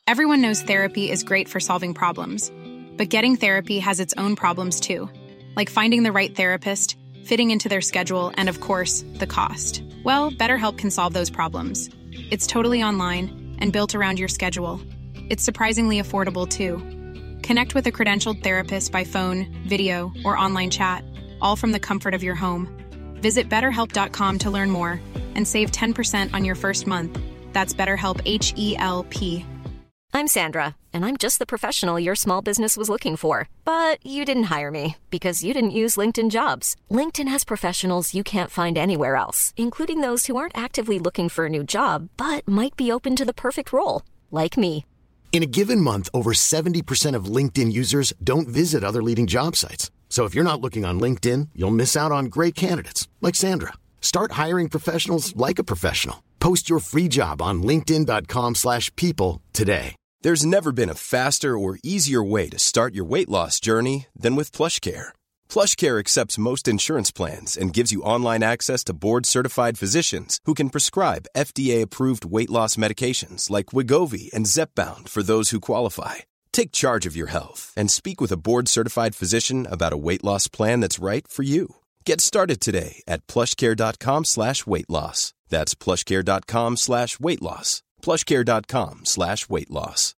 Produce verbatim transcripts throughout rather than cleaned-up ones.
Everyone knows therapy is great for solving problems, but getting therapy has its own problems too, like finding the right therapist, fitting into their schedule, and of course, the cost. Well, BetterHelp can solve those problems. It's totally online and built around your schedule. It's surprisingly affordable too. Connect with a credentialed therapist by phone, video, or online chat, all from the comfort of your home. Visit better help dot com to learn more and save ten percent on your first month. That's BetterHelp, H E L P. I'm Sandra, and I'm just the professional your small business was looking for. But you didn't hire me because you didn't use LinkedIn Jobs. LinkedIn has professionals you can't find anywhere else, including those who aren't actively looking for a new job, but might be open to the perfect role, like me. In a given month, over seventy percent of LinkedIn users don't visit other leading job sites. So if you're not looking on LinkedIn, you'll miss out on great candidates like Sandra. Start hiring professionals like a professional. Post your free job on linkedin dot com slash people today. There's never been a faster or easier way to start your weight loss journey than with PlushCare. PlushCare accepts most insurance plans and gives you online access to board-certified physicians who can prescribe F D A-approved weight loss medications like Wegovy and Zepbound for those who qualify. Take charge of your health and speak with a board-certified physician about a weight loss plan that's right for you. Get started today at plushcare.com slash weight loss. That's plushcare.com slash weight loss. plushcare.com slash weight loss.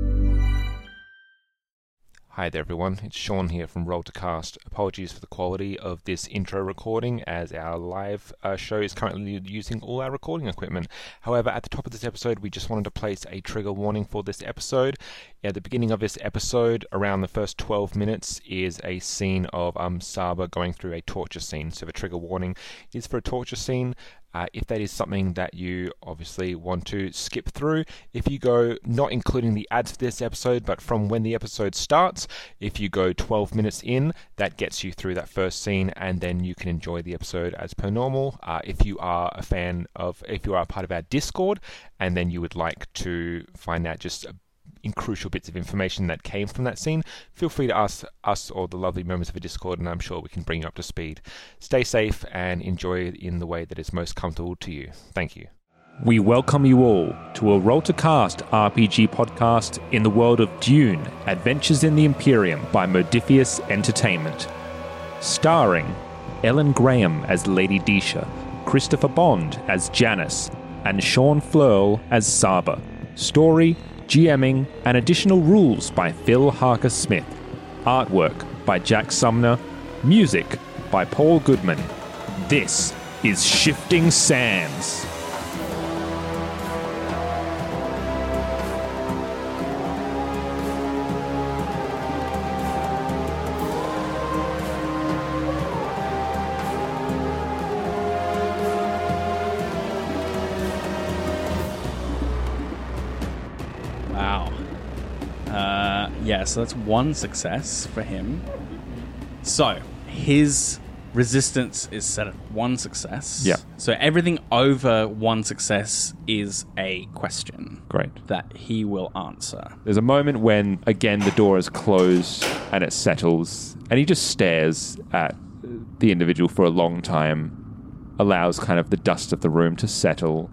Hi there everyone, it's Sean here from Roll to Cast. Apologies for the quality of this intro recording as our live uh, show is currently using all our recording equipment. However, at the top of this episode we just wanted to place a trigger warning for this episode. At the beginning of this episode, around the first twelve minutes, is a scene of um, Saba going through a torture scene. So the trigger warning is for a torture scene. Uh, if that is something that you obviously want to skip through, if you go, not including the ads for this episode, but from when the episode starts, if you go twelve minutes in, that gets you through that first scene, and then you can enjoy the episode as per normal. Uh, if you are a fan of, if you are a part of our Discord, and then you would like to find out just a in crucial bits of information that came from that scene, feel free to ask us or the lovely members of the Discord, and I'm sure we can bring you up to speed. Stay safe and enjoy in the way that is most comfortable to you. Thank you. We welcome you all to a Roll to Cast R P G podcast in the world of Dune, Adventures in the Imperium by Modiphius Entertainment. Starring Ellen Graham as Lady Disha, Christopher Bond as Janice, and Sean Fleurl as Saba. Story, GMing, and additional rules by Phil Harker Smith. Artwork by Jack Sumner. Music by Paul Goodman. This is Shifting Sands. Yeah, so that's one success for him. So, his resistance is set at one success. Yeah. So everything over one success is a question. Great. That he will answer. There's a moment when, again, the door is closed and it settles, and he just stares at the individual for a long time, allows kind of the dust of the room to settle.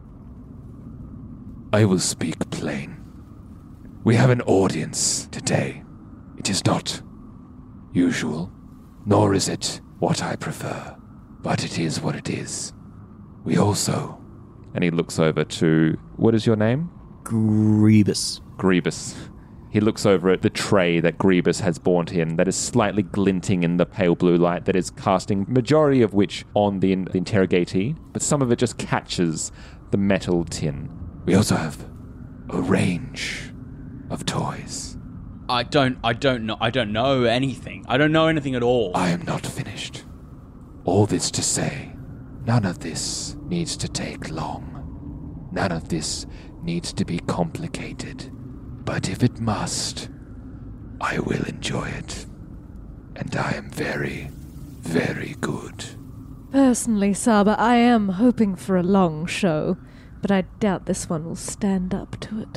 I will speak plain. We have an audience today. It is not usual, nor is it what I prefer, but it is what it is. We also... And he looks over to... What is your name? Grievous. Grievous. He looks over at the tray that Grievous has brought in that is slightly glinting in the pale blue light that is casting, majority of which on the, the interrogatee, but some of it just catches the metal tin. We also have a range of toys. I don't I don't know I don't know anything. I don't know anything at all. I am not finished. All this to say, none of this needs to take long. None of this needs to be complicated. But if it must, I will enjoy it. And I am very, very good. Personally, Saba, I am hoping for a long show, but I doubt this one will stand up to it.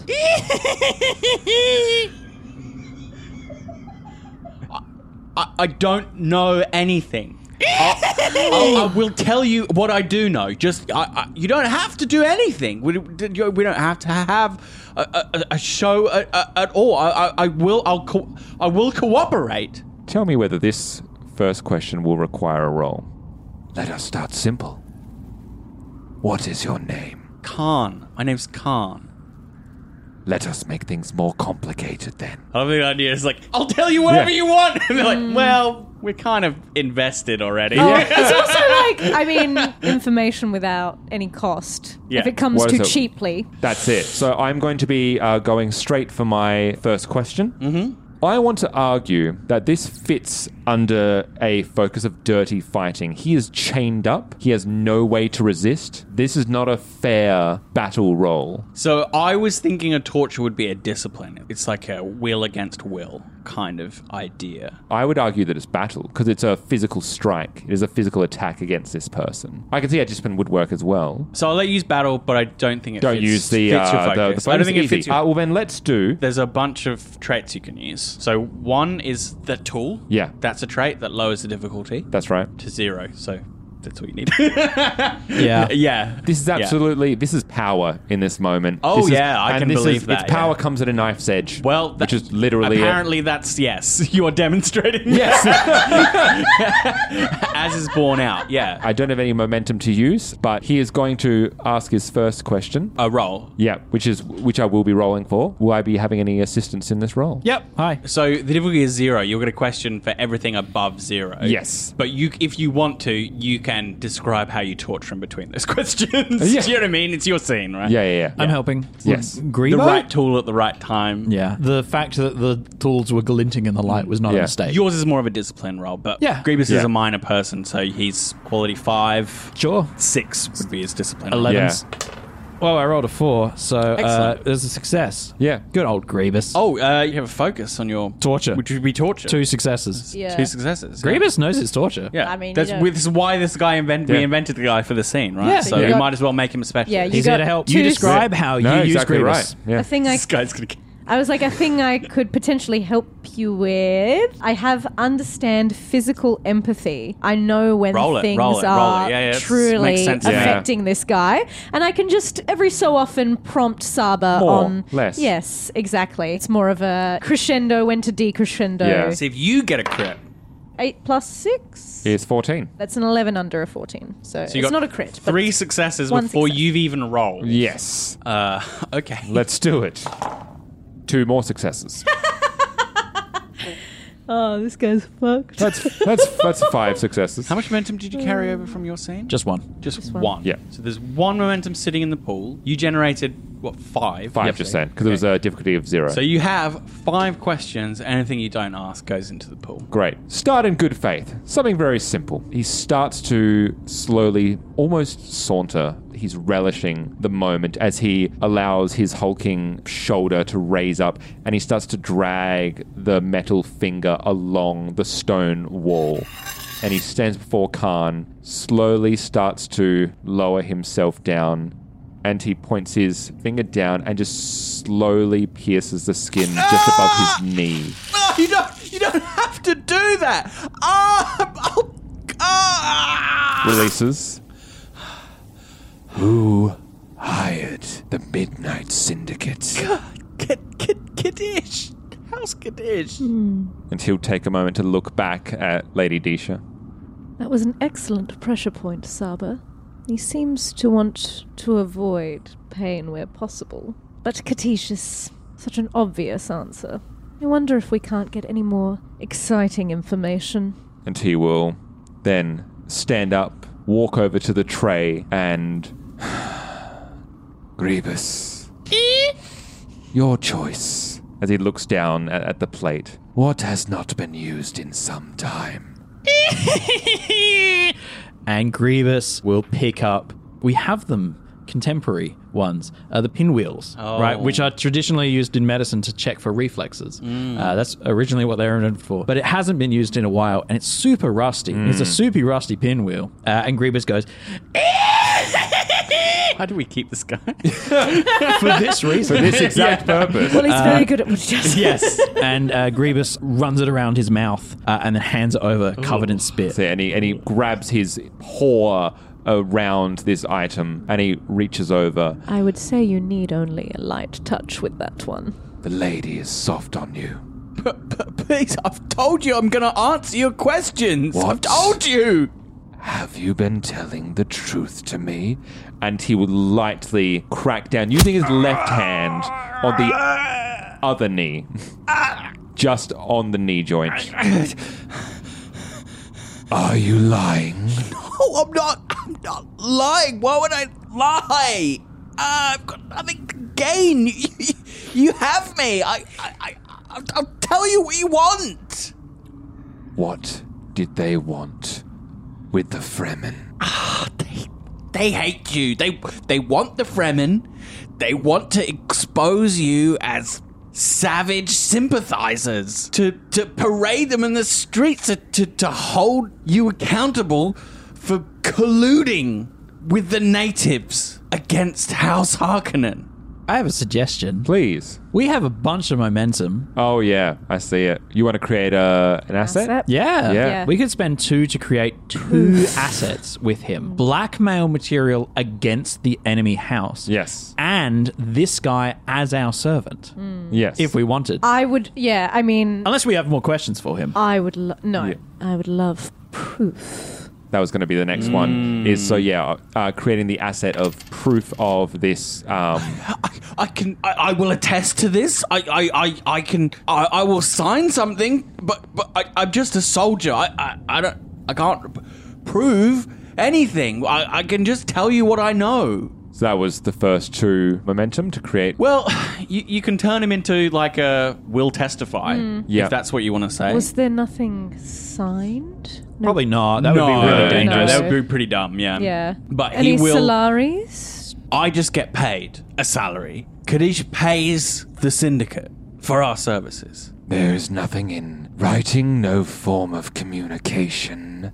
I, I don't know anything. I'll, I will tell you what I do know. Just I, I, you don't have to do anything. We, we don't have to have a, a, a show at, at all. I, I, I will. I'll. Co- I will cooperate. Tell me whether this first question will require a roll. Let us start simple. What is your name? Khan. My name's Khan. Let us make things more complicated then. I love the idea. It's like, I'll tell you whatever Yeah. you want. And they're like, well, we're kind of invested already. Oh, it's also like, I mean, information without any cost. Yeah. If it comes What is too it? cheaply. That's it. So I'm going to be uh, going straight for my first question. Mm-hmm. I want to argue that this fits under a focus of dirty fighting. He is chained up. He has no way to resist. This is not a fair battle role. So I was thinking a torture would be a discipline. It's like a will against will kind of idea. I would argue that it's battle because it's a physical strike. It is a physical attack against this person. I can see how discipline would work as well. So I'll let you use battle, but I don't think it Don't fits, use the, fits your uh, the, focus. the I don't focus think it easy. fits your... Uh, well, then let's do... There's a bunch of traits you can use. So one is the tool. Yeah. That's a trait that lowers the difficulty That's right. to zero. So that's what you need. Yeah. Yeah. This is Yeah. absolutely... This is power in this moment. Oh, This is- yeah, I and can this believe is, that, Its power yeah. comes at a knife's edge. Well, that- which is literally... a- Apparently that's, yes. You are demonstrating. yes. As is borne out. Yeah. I don't have any momentum to use, but he is going to ask his first question. A roll. Yeah, which is which I will be rolling for. Will I be having any assistance in this roll? Yep. Hi. So the difficulty is zero. You're going to question for everything above zero. Yes. But you, if you want to, you can describe how you torture in between those questions. Yeah. Do you know what I mean? It's your scene, right? Yeah, yeah, yeah. I'm helping. Yes. Grebo? The right tool at the right time. Yeah. The fact that the tools were glinting in the light was not Yeah. a mistake. Yours is more of a discipline roll, but Yeah. Grievous Yeah. is a minor person, so he's quality five. Sure. Six would be his discipline roll. Elevens. Well, I rolled a four, so uh, Excellent. there's a success. Yeah. Good old Grievous. Oh, uh, you have a focus on your Torture. which would be torture. Two successes. Yeah. Two successes. Grievous knows it's torture. Yeah, I mean, you that's don't- this is why this guy invent, we Yeah. invented the guy for the scene, right? Yeah. So You we got- might as well make him a specialist. Yeah, you He's got here to help two you s- describe how No, you use exactly Grievous. right. Yeah. A thing I this guy's gonna. I was like, a thing I could potentially help you with. I have understand physical empathy. I know when Roll it, things roll it, roll are it. Yeah, yeah, it's- truly makes sense. Yeah. affecting this guy. And I can just every so often prompt Saba More, on... less. Yes, exactly. It's more of a crescendo when to decrescendo. Yeah. See if you get a crit. Eight plus six? It's fourteen. That's an eleven under a fourteen. So, So you it's got not a crit. but Three successes one before success. you've even rolled. Yes. Uh, okay. Let's do it. Two more successes. Oh, this guy's fucked. That's that's that's five successes. How much momentum did you carry over from your scene? Just one. Just, one. one. Yeah. So there's one momentum sitting in the pool. You generated what five? Five Yep. percent because it was a difficulty of zero. So you have five questions. Anything you don't ask goes into the pool. Great. Start in good faith. Something very simple. He starts to slowly, almost saunter. He's relishing the moment as he allows his hulking shoulder to raise up and he starts to drag the metal finger along the stone wall. And he stands before Khan, slowly starts to lower himself down, and he points his finger down and just slowly pierces the skin just above his knee. Oh, you don't. You don't have to do that. Ah! Oh, ah! Releases. Who hired the Midnight Syndicate? Kid, kid, Kiddish. House Kiddish. And he'll take a moment to look back at Lady Disha. That was an excellent pressure point, Saba. He seems to want to avoid pain where possible. But Katish is such an obvious answer. I wonder if we can't get any more exciting information. And he will then stand up, walk over to the tray, and... Grievous. Your choice. as he looks down at, at the plate. What has not been used in some time? And Grievous will pick up. We have them, contemporary ones, uh, the pinwheels, Oh. right, which are traditionally used in medicine to check for reflexes. Uh, that's originally what they were invented for, but it hasn't been used in a while, and it's super rusty. It's a super rusty pinwheel, uh, and Grievous goes, Why do we keep this guy? For this reason. For this exact purpose. Well, he's very good at what he does. Yes. And uh, Grievous runs it around his mouth uh, and then hands it over covered in spit. So, and, he, and he grabs his paw around this item and he reaches over. I would say you need only a light touch with that one. The lady is soft on you. But, but please, I've told you I'm going to answer your questions. What? I've told you. Have you been telling the truth to me? And he would lightly crack down using his left hand on the other knee. Just on the knee joint. Are you lying? No, I'm not. I'm not lying. Why would I lie? Uh, I've got nothing to gain. You, you, you have me. I, I, I, I'll, I'll tell you what you want. What did they want with the Fremen? Ah, they, they hate you. They, they want the Fremen. They want to expose you as savage sympathizers, to to parade them in the streets, to, to, to hold you accountable for colluding with the natives against House Harkonnen. I have a suggestion. Please. We have a bunch of momentum. Oh, yeah. I see it. You want to create a, an asset? Asset? Yeah. Yeah. Yeah. We could spend two to create two assets with him. Blackmail material against the enemy house. Yes. And this guy as our servant. Yes. If we wanted. I would, yeah, I mean, Unless we have more questions for him. I would, lo- no, Yeah. I would love proof. That was going to be the next one. Is so, yeah, uh, creating the asset of proof of this. Um, I, I can. I, I will attest to this. I. I. I, I can. I, I will sign something. But. But I, I'm just a soldier. I. I, I don't. I can't p- prove anything. I, I can just tell you what I know. so that was the first two momentum to create. Well, you, you can turn him into like a will testify Yeah. if that's what you want to say. Was there nothing signed? No. Probably not. That would no, be really no, dangerous. that would be pretty dumb. Yeah. Yeah. But Any he will. Solaris? I just get paid a salary. Kadish pays the syndicate for our services. There's nothing in writing, no form of communication,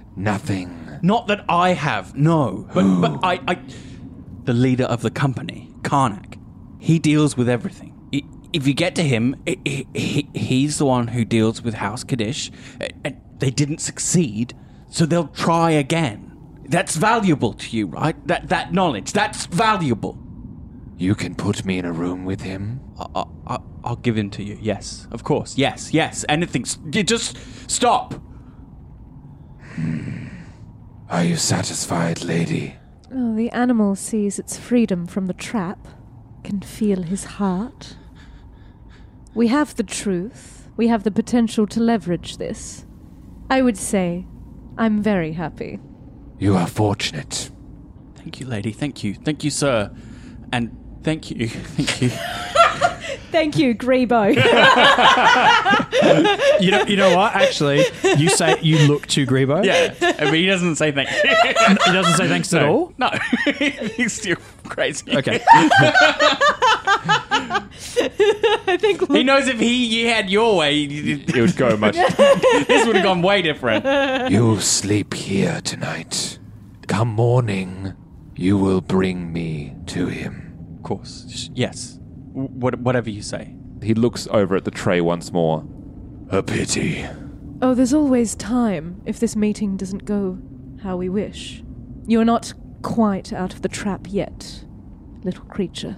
nothing. Not that I have, no. But but I, I the leader of the company, Karnak, he deals with everything. I- If you get to him, I- I- he, he's the one who deals with House Kadish. And they didn't succeed, so they'll try again. That's valuable to you, right? That that knowledge, that's valuable. You can put me in a room with him? I, I, I'll give in to you. Yes, of course. Yes, yes. Anything. You just stop. Are you satisfied, lady? Oh, the animal sees its freedom from the trap, can feel his heart. We have the truth. We have the potential to leverage this. I would say I'm very happy. You are fortunate. Thank you, lady. Thank you. Thank you, sir. And thank you. Thank you. Thank you, Grebo. You know, you know what? Actually, you say you look to Grebo. Yeah. I mean, he doesn't say thank you. He doesn't say thanks at all. No. He's still crazy. Okay. I think He knows if he you had your way, It would go much. this would have gone way different. You'll sleep here tonight. Come morning, you will bring me to him. Of course. Yes. What, whatever you say. He looks over at the tray once more. A pity. Oh, there's always time if this meeting doesn't go how we wish. You're not quite out of the trap yet, little creature.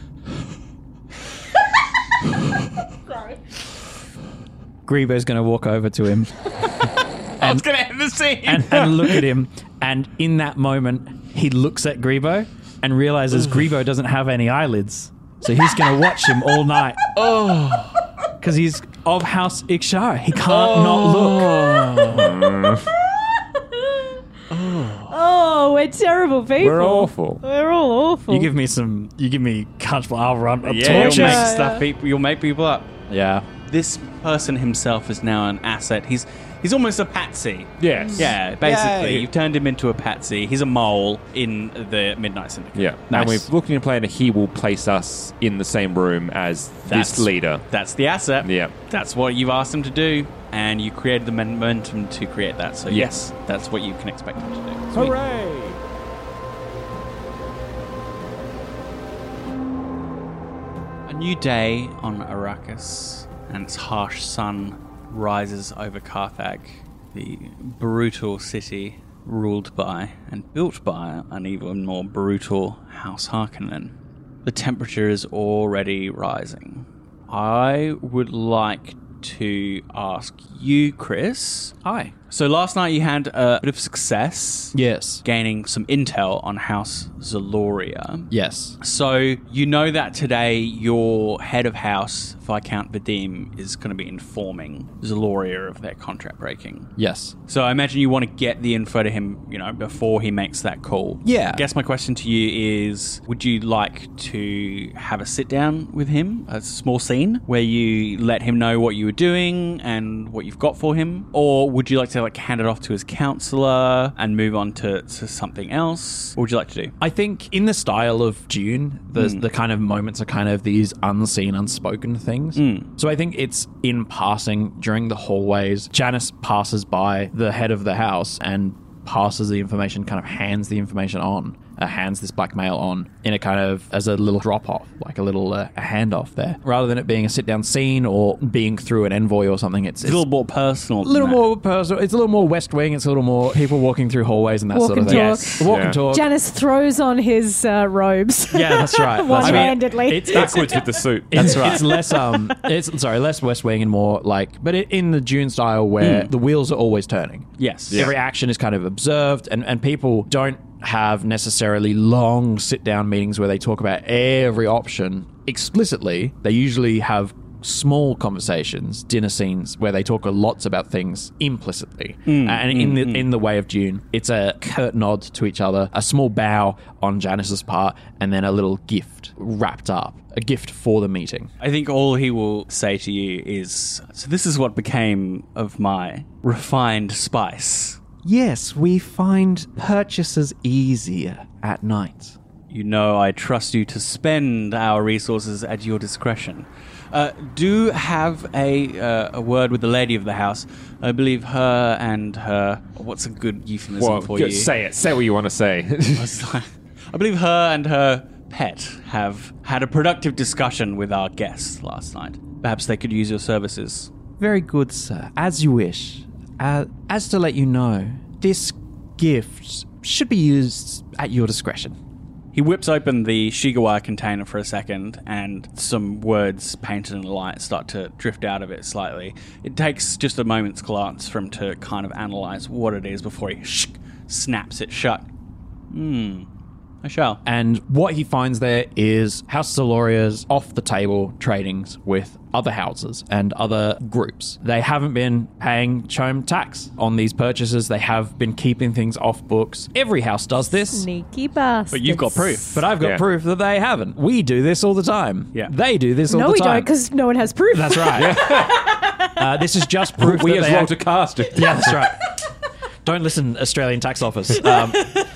Grebo's going to walk over to him I was going to end the scene. and, and look at him. And in that moment, he looks at Grebo and realizes Grebo doesn't have any eyelids. So he's going to watch him all night. Oh. Because he's of House Ikshar. He can't not look. Oh, we're terrible people. We're awful. We're all awful. You give me some, you give me comfortable, I'll run a yeah, you'll torture. make Yeah. stuff. People, you'll make people up. Yeah. This person himself is now an asset. He's he's almost a patsy. Yes. Yeah, basically. Yay. You've turned him into a patsy. He's a mole in the Midnight Syndicate. Yeah. Nice. And we've looked into a plan that he will place us in the same room as That's- this leader. That's the asset. Yeah. That's what you've asked him to do, and you created the momentum to create that. So, yes, that's what you can expect him to do. Sweet. Hooray! new day on Arrakis, and its harsh sun rises over Carthag, the brutal city ruled by and built by an even more brutal House Harkonnen. The temperature is already rising. I would like to ask you, Chris. Hi. So last night you had a bit of success. Yes. Gaining some intel on House Zaloria. Yes. So you know that today your head of house, Viscount Vadim, is going to be informing Zaloria of their contract breaking. Yes. So I imagine you want to get the info to him, you know, before he makes that call. Yeah. I guess my question to you is, would you like to have a sit down with him, a small scene where you let him know what you were doing and what you've got for him? Or would you like to like hand it off to his counselor and move on to, to something else? What would you like to do? I think in the style of Dune, the, mm. the kind of moments are kind of these unseen, unspoken things. Mm. So I think it's in passing during the hallways. Janice passes by the head of the house and passes the information, kind of hands the information on, uh, hands this black male on in a kind of, as a little drop-off, like a little uh, a handoff there. Rather than it being a sit-down scene or being through an envoy or something, it's, it's a little more personal. A little more personal. It's a little more West Wing. It's a little more people walking through hallways and that Walk sort of and thing. talk. Yes. Walk Yeah. and talk. Janice throws on his uh, robes. Yeah, that's right. That's One-handedly. right. It's, it's, Backwards with the suit. It's, it's less um it's sorry less West Wing and more like, but it, in the Dune style where Mm. the wheels are always turning. Yes. Every action is kind of observed, and, and people don't have necessarily long sit down meetings where they talk about every option explicitly. They usually have small conversations, dinner scenes where they talk lots about things implicitly. Mm, and mm, in the mm. in the way of Dune, it's a curt nod to each other, a small bow on Janice's part, and then a little gift wrapped up. A gift for the meeting. I think all he will say to you is, so this is what became of my refined spice. Yes, we find purchases easier at night. You know I trust you to spend our resources at your discretion. Uh, do have a uh, a word with the lady of the house. I believe her and her... What's a good euphemism Well, for go- you? say it. Say what you want to say. I believe her and her pet have had a productive discussion with our guests last night. Perhaps they could use your services. Very good, sir. As you wish. Uh, as to let you know, this gift should be used at your discretion. He whips open the Shigawa container for a second, and some words painted in light start to drift out of it slightly. It takes just a moment's glance for him to kind of analyze what it is before he sh- snaps it shut. Hmm. I shall. And what he finds there is House Zaloria's off-the-table tradings with other houses and other groups. They haven't been paying Chom tax on these purchases. They have been keeping things off books. Every house does this. Sneaky bastards. But you've got proof. But I've got Yeah. proof that they haven't. We do this all the time. Yeah. They do this all No, the we time. don't, because no one has proof. That's right. uh, this is just proof we that as they Walter act- Cast do. Yeah, that's right. Don't listen, Australian Tax Office. Um,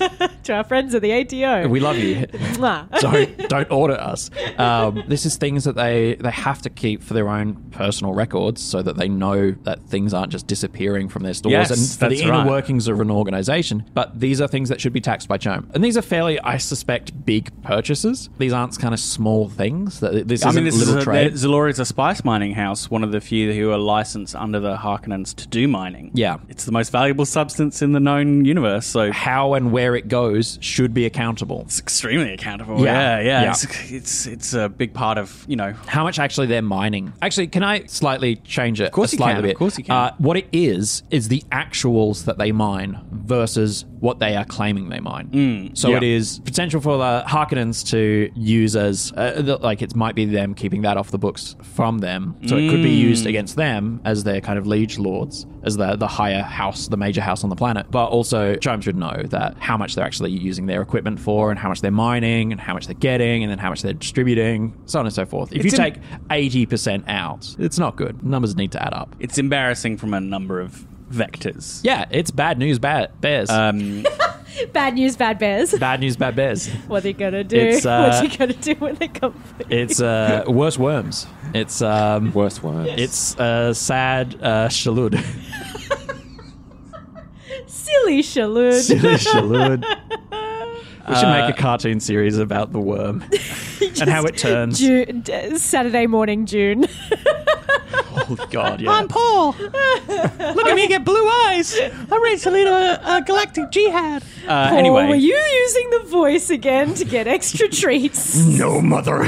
To our friends at the A T O. we love you. Mwah. don't don't audit us. Um, this is things that they they have to keep for their own personal records, so that they know that things aren't just disappearing from their stores Yes, and for the that's inner right. workings of an organization. But these are things that should be taxed by Chom, and these are fairly, I suspect, big purchases. These aren't kind of small things. That this I isn't mean, this little is a, trade. Zaloria's a spice mining house, one of the few who are licensed under the Harkonnens to do mining. Yeah. It's the most valuable substance in the known universe, so How and where it goes should be accountable. it's extremely accountable. Yeah. Yeah, yeah. Yeah. It's, it's it's a big part of, you know... How much actually they're mining. Actually, can I slightly change it? Of course a you slightly can, of bit? course you can. Uh, what it is, is the actuals that they mine versus what they are claiming they mine. Mm, so yeah. it is potential for the Harkonnens to use as, uh, the- like it might be them keeping that off the books from them. So it could be Mm. used against them as their kind of liege lords, as the, the higher house, the major house on the planet. But also, Chom should know that how much they're actually using their equipment for, and how much they're mining, and how much they're getting, and then how much they're distributing, so on and so forth. If It's you im- take eighty percent out, it's not good. Numbers need to add up. It's embarrassing from a number of vectors. Yeah, it's bad news, bad bears. Um, Bad news, bad bears. bad news, bad bears. What are you gonna do? It's, uh, what are you gonna do when they come for you? It's uh, worse worms. It's um, Worst words. it's uh, sad uh, shalud. Silly Shalud. Silly shalud. We should make a cartoon series about the worm. and how it turns. June, d- Saturday morning, June. Oh, God, yeah. I'm Paul. Look at me get blue eyes. I'm ready to lead a, a galactic jihad. Uh, Paul, anyway. were you using the voice again to get extra treats? No, mother.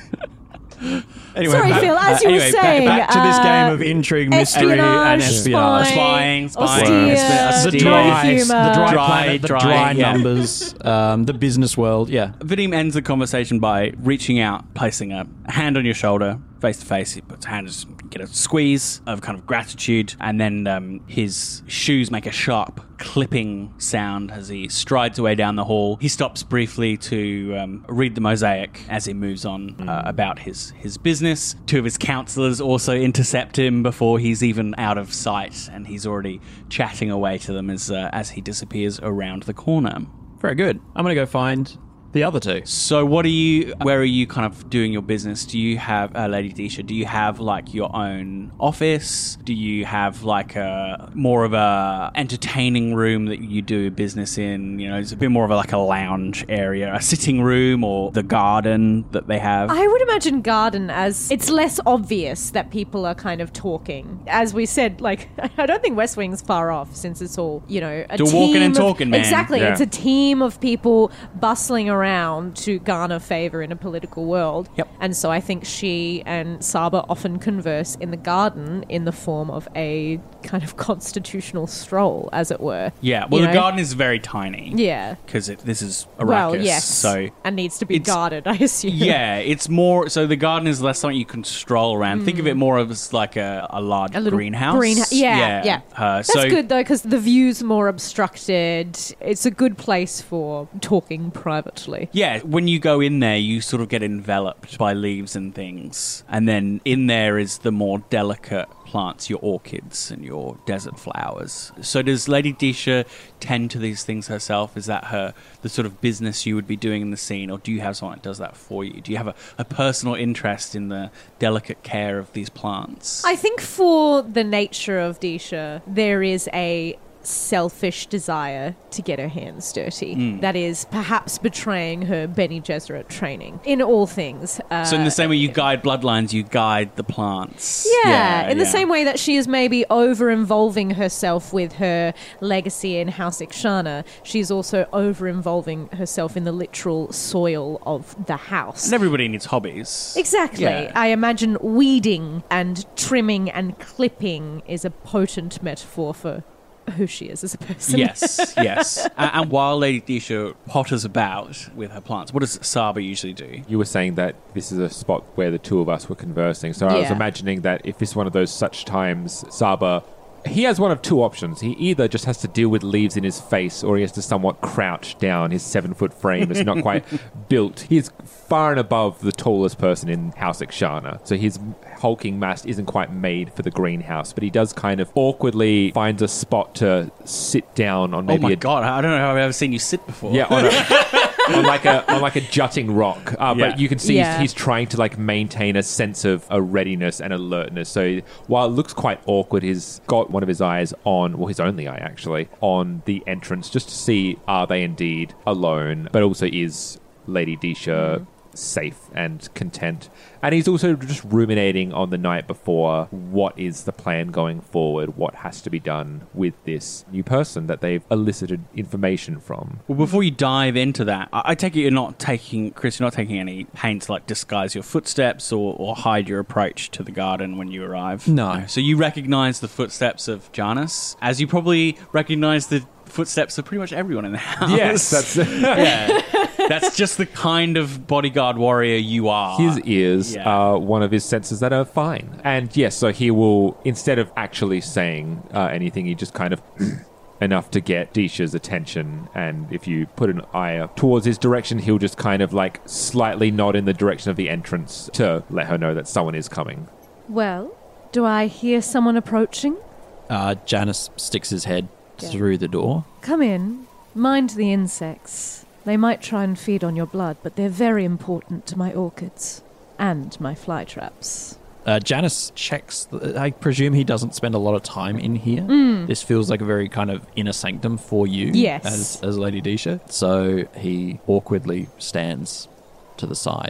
Anyway, Sorry, back- Phil, as uh, you were anyway, back- saying, Back, to this uh, game of intrigue, mystery, and espionage. Spying, spying. austere, Austere. The Austere. dry, humour. the dry, Dry, planet, the dry, dry, yeah. numbers, um, the business world. Yeah. Vadim ends the conversation by reaching out, placing a hand on your shoulder, face to face. He puts hands, get a squeeze of kind of gratitude, and then um, his shoes make a sharp clipping sound as he strides away down the hall. He stops briefly to um, read the mosaic as he moves on uh, about his, his business. Two of his counselors also intercept him before he's even out of sight, and he's already chatting away to them as uh, as he disappears around the corner. Very good. I'm going to go find the other two. So what are you, where are you kind of doing your business? Do you have, uh, Lady Disha, do you have like your own office? Do you have like a, more of a entertaining room that you do business in? You know, it's a bit more of a, like a lounge area, a sitting room, or the garden that they have? I would imagine garden as it's less obvious that people are kind of talking. As we said, like, I don't think West Wing's far off since it's all, you know, a Still team walking and of- talking, man. Exactly. Yeah. It's a team of people bustling around to garner favor in a political world. Yep. And so I think she and Saba often converse in the garden in the form of a kind of constitutional stroll, as it were. Yeah, well, You the know? garden is very tiny. Yeah. Because this is Arrakis. Well, yes. So and needs to be it's- guarded, I assume. yeah, it's more, so the garden is less something you can stroll around. Think of it more as like a, a large A little greenhouse. greenhouse. Yeah, yeah. Uh, That's so, good though, because the view's more obstructed. It's a good place for talking privately. Yeah, when you go in there, you sort of get enveloped by leaves and things. And then in there is the more delicate plants, your orchids and your desert flowers. So does Lady Disha tend to these things herself? Is that her the sort of business you would be doing in the scene? Or do you have someone that does that for you? Do you have a, a personal interest in the delicate care of these plants? I think for the nature of Disha, there is a selfish desire to get her hands dirty. Mm. That is perhaps betraying her Bene Gesserit training in all things. Uh, So in the same way you guide bloodlines, you guide the plants. Yeah, in the yeah. same way that she is maybe over-involving herself with her legacy in House Ikshana, she's also over-involving herself in the literal soil of the house. And everybody needs hobbies. Exactly. Yeah. I imagine weeding and trimming and clipping is a potent metaphor for who she is as a person. Yes, yes. And, and while Lady Disha potters about with her plants, what does Saba usually do? You were saying that this is a spot where the two of us were conversing. So I was Yeah. imagining that if this is one of those such times, Saba, he has one of two options. He either just has to deal with leaves in his face, or he has to somewhat crouch down. His seven-foot frame is not quite built. He's far and above the tallest person in House Ikshana. So his hulking mass isn't quite made for the greenhouse, but he does kind of awkwardly finds a spot to sit down on maybe oh my a... god, I don't know how I've ever seen you sit before. Yeah, on, a, on like a on like a jutting rock. Uh, Yeah. But you can see Yeah. he's, he's trying to like maintain a sense of a readiness and alertness. So while it looks quite awkward, he's got one of his eyes on, well, his only eye actually, on the entrance just to see are they indeed alone, but also is Lady Disha Mm. safe and content. And he's also just ruminating on the night before what is the plan going forward, what has to be done with this new person that they've elicited information from. Well, before you dive into that, I, I take it you're not taking, Chris, you're not taking any pains to like disguise your footsteps or, or hide your approach to the garden when you arrive. No. So you recognize the footsteps of Janus, as you probably recognize the footsteps of pretty much everyone in the house. Yes, that's yeah. That's just the kind of bodyguard warrior you are. His ears Yeah. are one of his senses that are fine. And yes, so he will, instead of actually saying uh, anything, he just kind of enough to get Disha's attention. And if you put an eye up towards his direction, he'll just kind of like slightly nod in the direction of the entrance to let her know that someone is coming. Well, do I hear someone approaching? Uh, Janus sticks his head Yeah. through the door. Come in. Mind the insects. They might try and feed on your blood, but they're very important to my orchids and my fly traps. Uh, Janus checks. The, I presume he doesn't spend a lot of time in here. Mm. This feels like a very kind of inner sanctum for you Yes. as, as Lady Disha. So he awkwardly stands to the side.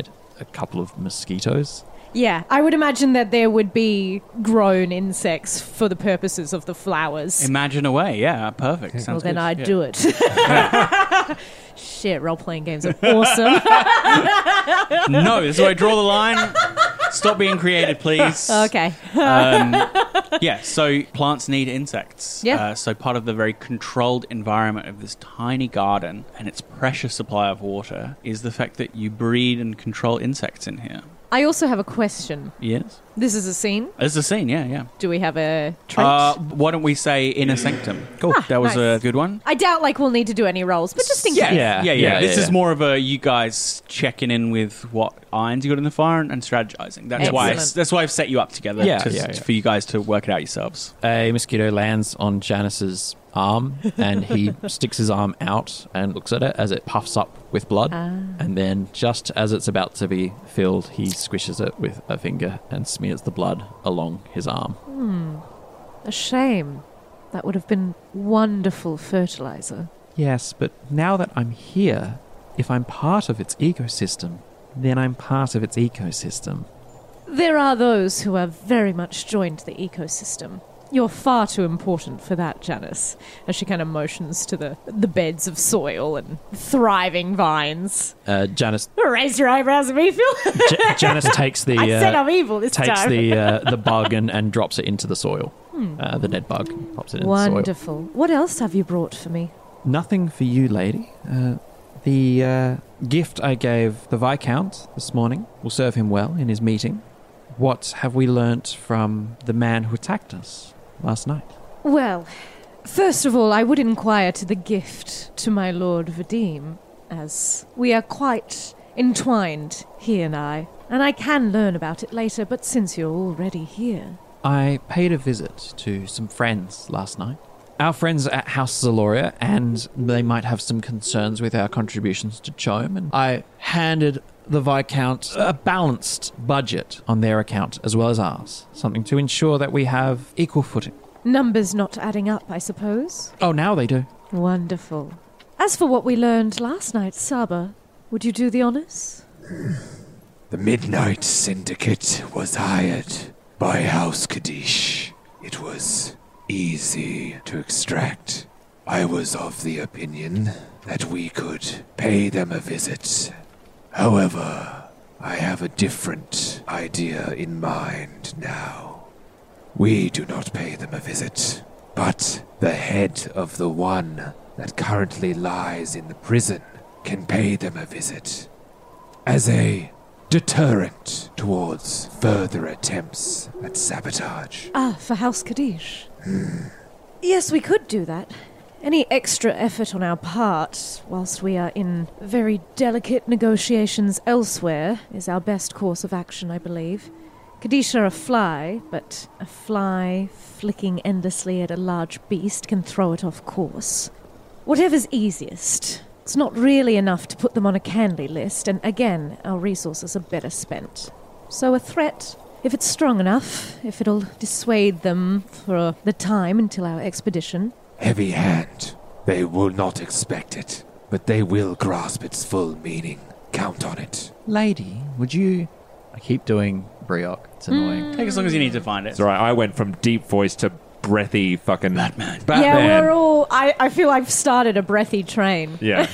a couple of mosquitoes. Yeah, I would imagine that there would be grown insects for the purposes of the flowers. Imagine away, yeah, perfect. Sounds well, then good. I'd yeah. do it. Shit, role-playing games are awesome. No, this is where I draw the line. Stop being creative, please. Okay. um, yeah, so plants need insects. Yeah. Uh, so part of the very controlled environment of this tiny garden and its precious supply of water is the fact that you breed and control insects in here. I also have a question. Yes. This is a scene. It's a scene, yeah, yeah. Do we have a trait? Uh, why don't we say Inner Sanctum? Cool. Ah, that was nice. a good one. I doubt like we'll need to do any rolls, but just in Yeah, case. yeah, yeah. Yeah, This yeah, is yeah. more of a you guys checking in with what irons you got in the fire and, and strategizing. That's why. Excellent. That's why I've set you up together. Yeah, to, yeah, yeah. for you guys to work it out yourselves. A mosquito lands on Janice's arm, and he sticks his arm out and looks at it as it puffs up with blood. Ah. And then, just as it's about to be filled, he squishes it with a finger and smears the blood along his arm. Hmm. A shame. That would have been wonderful fertilizer. Yes, but now that I'm here, if I'm part of its ecosystem, then I'm part of its ecosystem. There are those who have very much joined the ecosystem. You're far too important for that, Janice. As she kind of motions to the the beds of soil and thriving vines. Uh, Janice Raise your eyebrows at me, Phil. J- Janice takes the I said uh, I'm evil this takes time. the uh, the bug and, and drops it into the soil. Hmm. Uh, the dead bug pops it in the soil. Wonderful. What else have you brought for me? Nothing for you, lady. Uh, the uh, gift I gave the Viscount this morning will serve him well in his meeting. What have we learnt from the man who attacked us last night? Well, first of all, I would inquire to the gift to my Lord Vadim, as we are quite entwined, he and I, and I can learn about it later, but since you're already here... I paid a visit to some friends last night. Our friends at House Zaloria, and they might have some concerns with our contributions to CHOAM, and I handed the Viscount a balanced budget on their account as well as ours, something to ensure that we have equal footing. Numbers not adding up, I suppose? Oh, now they do. Wonderful. As for what we learned last night, Saba, would you do the honours? The Midnight Syndicate was hired by House Kadish. It was easy to extract. I was of the opinion that we could pay them a visit. However, I have a different idea in mind now. We do not pay them a visit, but the head of the one that currently lies in the prison can pay them a visit as a deterrent towards further attempts at sabotage. Ah, for House Kadish. Yes, we could do that. Any extra effort on our part, whilst we are in very delicate negotiations elsewhere, is our best course of action, I believe. Kadish are a fly, but a fly flicking endlessly at a large beast can throw it off course. Whatever's easiest. It's not really enough to put them on a candy list, and again, our resources are better spent. So a threat, if it's strong enough, if it'll dissuade them for the time until our expedition. Heavy hand. They will not expect it, but they will grasp its full meaning. Count on it. Lady, would you... I keep doing Brioc. It's annoying. Take as long as you need to find it. It's alright, I went from deep voice to breathy fucking... Batman. Batman. Yeah, we're all... I, I feel I've started a breathy train. Yeah.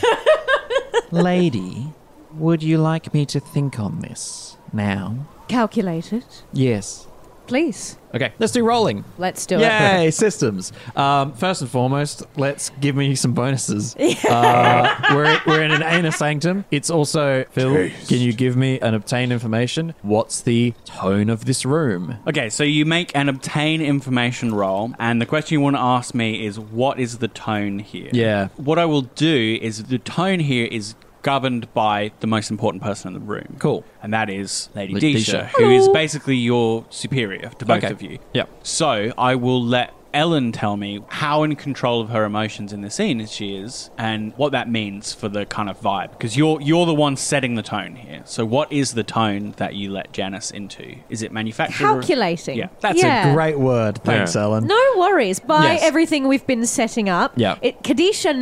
Lady, would you like me to think on this now? Calculated. Yes. Please. Okay, let's do rolling. Let's do it. Yay, systems. Um, first and foremost, let's give me some bonuses. Uh, we're, we're in an Inner Sanctum. It's also, Phil, Taste. can you give me an obtain information? What's the tone of this room? Okay, so you make an obtain information roll, and the question you want to ask me is, what is the tone here? Yeah. What I will do is, the tone here is governed by the most important person in the room. Cool. And that is Lady Lady Disha, Disha. who is basically your superior to both Okay. of you. Yep. So I will let Ellen tell me how in control of her emotions in the scene she is, and what that means for the kind of vibe. Because you're you're the one setting the tone here. So what is the tone that you let Janice into? Is it manufactured? or- Calculating. Yeah. That's Yeah. a great word. Thanks, Yeah. Ellen. No worries. By Yes. everything we've been setting up, Yeah. it Kadisha not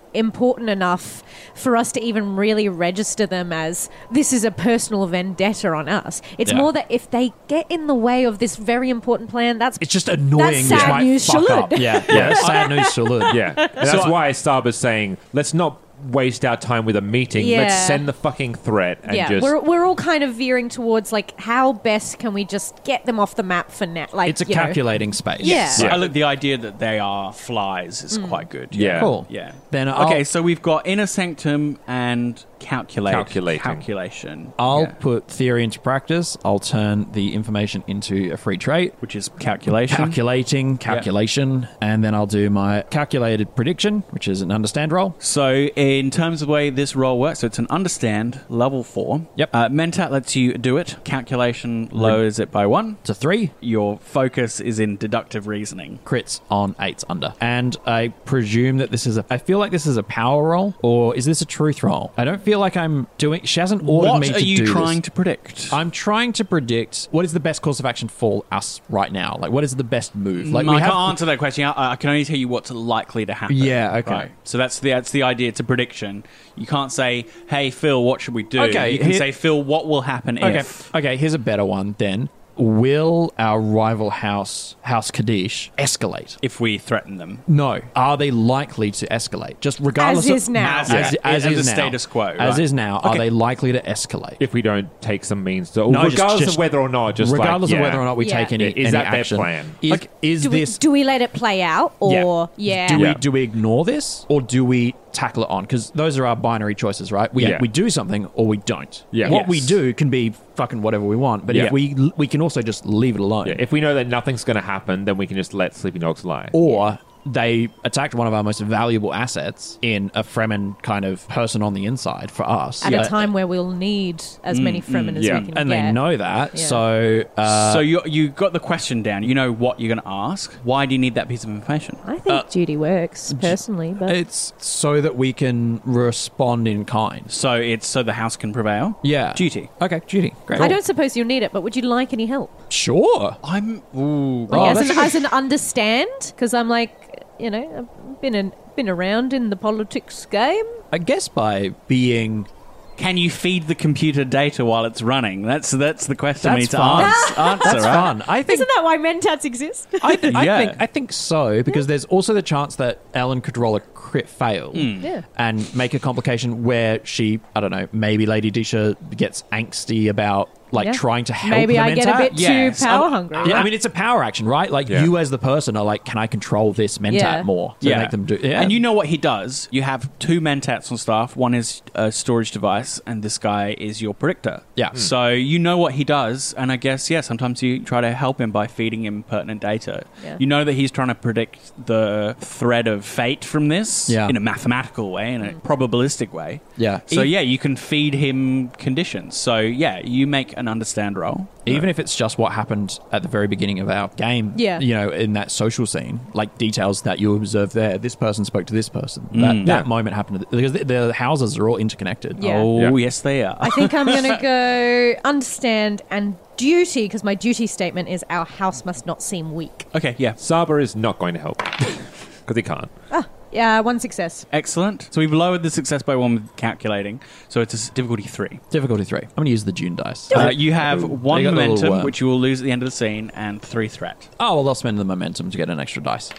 important enough for us to even really register them as this is a personal vendetta on us. It's Yeah. more that if they get in the way of this very important plan, that's It's just annoying. That's which sad might news, fuck Shalud. up. Yeah, yeah. Sad news, Shalud. Yeah. And that's So I- why Saba's saying, let's not waste our time with a meeting. Yeah. Let's send the fucking threat and yeah, just... we're we're all kind of veering towards like how best can we just get them off the map for now? Like It's a you know. calculating space. Yeah. Yeah. I look, the idea that they are flies is quite good. Yeah. Cool. Yeah. Then I'll, Okay, so we've got inner sanctum and calculate. Calculating. Calculation. I'll Yeah. put theory into practice. I'll turn the information into a free trait. Which is calculation. Calculating, calculation, and then I'll do my calculated prediction, which is an understand roll. So, in terms of the way this roll works, so it's an understand level four. Yep. Uh, Mentat lets you do it. Calculation lowers it by one. It's a three. Your focus is in deductive reasoning. Crits on eights under. And I presume that this is a... I feel like this is a power roll, or is this a truth roll? I don't feel like I'm doing... She hasn't ordered What me to are you do trying this. to predict? I'm trying to predict what is the best course of action for us right now. Like, what is the best move? Like, Mm, I we can't have... answer that question. I, I can only tell you what's likely to happen. Yeah, okay. Right. So that's the that's the idea. It's a prediction. You can't say, "Hey Phil, what should we do?" Okay, You can here- say, "Phil, what will happen Okay, if?" okay. Here's a better one then. Will our rival house, House Kaddish, escalate? If we threaten them. No. Are they likely to escalate? Just regardless As of... is now. As, As, yeah, as as is the now. status quo. As right. is now. Are Okay. they likely to escalate? If we don't take some means to... No, just- regardless just- of whether or not, just regardless like, of yeah. whether or not we Yeah. take any, Is any that their action. plan? Is, Like, is do we, this... do we let it play out or yeah? Do Yeah. we do we ignore this or do we tackle it on? Because those are our binary choices, right? We Yeah. we do something or we don't. Yeah. What Yes. we do can be fucking whatever we want, but Yeah. if we we can also just leave it alone. Yeah, if we know that nothing's going to happen, then we can just let sleeping dogs lie. Or they attacked one of our most valuable assets in a Fremen kind of person on the inside for us. At Yeah. a time where we'll need as many Fremen as yeah. we can and get. they know that. Yeah. So uh, so you you got the question down. You know what you're going to ask. Why do you need that piece of information? I think duty works personally, but it's so that we can respond in kind. So it's so the house can prevail. Yeah. Duty. Okay, duty. Great. I don't suppose you'll need it. But would you like any help? Sure. I'm. Ooh. Like Oh, as, that's an, a good- as an understand, because I'm like, you know, I've been in, been around in the politics game. I guess by being Can you feed the computer data while it's running? That's that's the question we need That's to fun. ans- answer. That's right? fun. I think Isn't that why mentats exist? I, th- I Yeah. think I think so because there's also the chance that Ellen could roll a crit fail Yeah. and make a complication where she I don't know maybe Lady Disha gets angsty about like Yeah. trying to help Maybe the I get a Mentat. bit Yes. too power Um, hungry. Yeah, I mean it's a power action, right? Like Yeah. you as the person are like, can I control this Mentat Yeah. more to make them do? Yeah, And you know what he does. You have two mentats on staff. One is a storage device, and this guy is your predictor. Yeah. So you know what he does, and I guess, yeah, sometimes you try to help him by feeding him pertinent data. Yeah. You know that he's trying to predict the thread of fate from this Yeah. in a mathematical way, in a probabilistic way. yeah. So, E- yeah, you can feed him conditions. So, yeah, you make an understand roll. even if it's just what happened at the very beginning of our game, Yeah. you know, in that social scene, like details that you observe there. This person spoke to this person. That, that moment happened because the, the houses are all interconnected. Yeah. Oh, Yeah. yes, they are. I think I'm going to go understand and duty, because my duty statement is our house must not seem weak. Okay, yeah. Saba is not going to help because he can't. Yeah, one success. Excellent. So we've lowered the success by one with calculating. So it's a s- difficulty three. Difficulty three. I'm going to use the June dice. Uh, you have one They got the little momentum, worm. which you will lose at the end of the scene, and three threat. Oh, well, I'll spend the momentum to get an extra dice.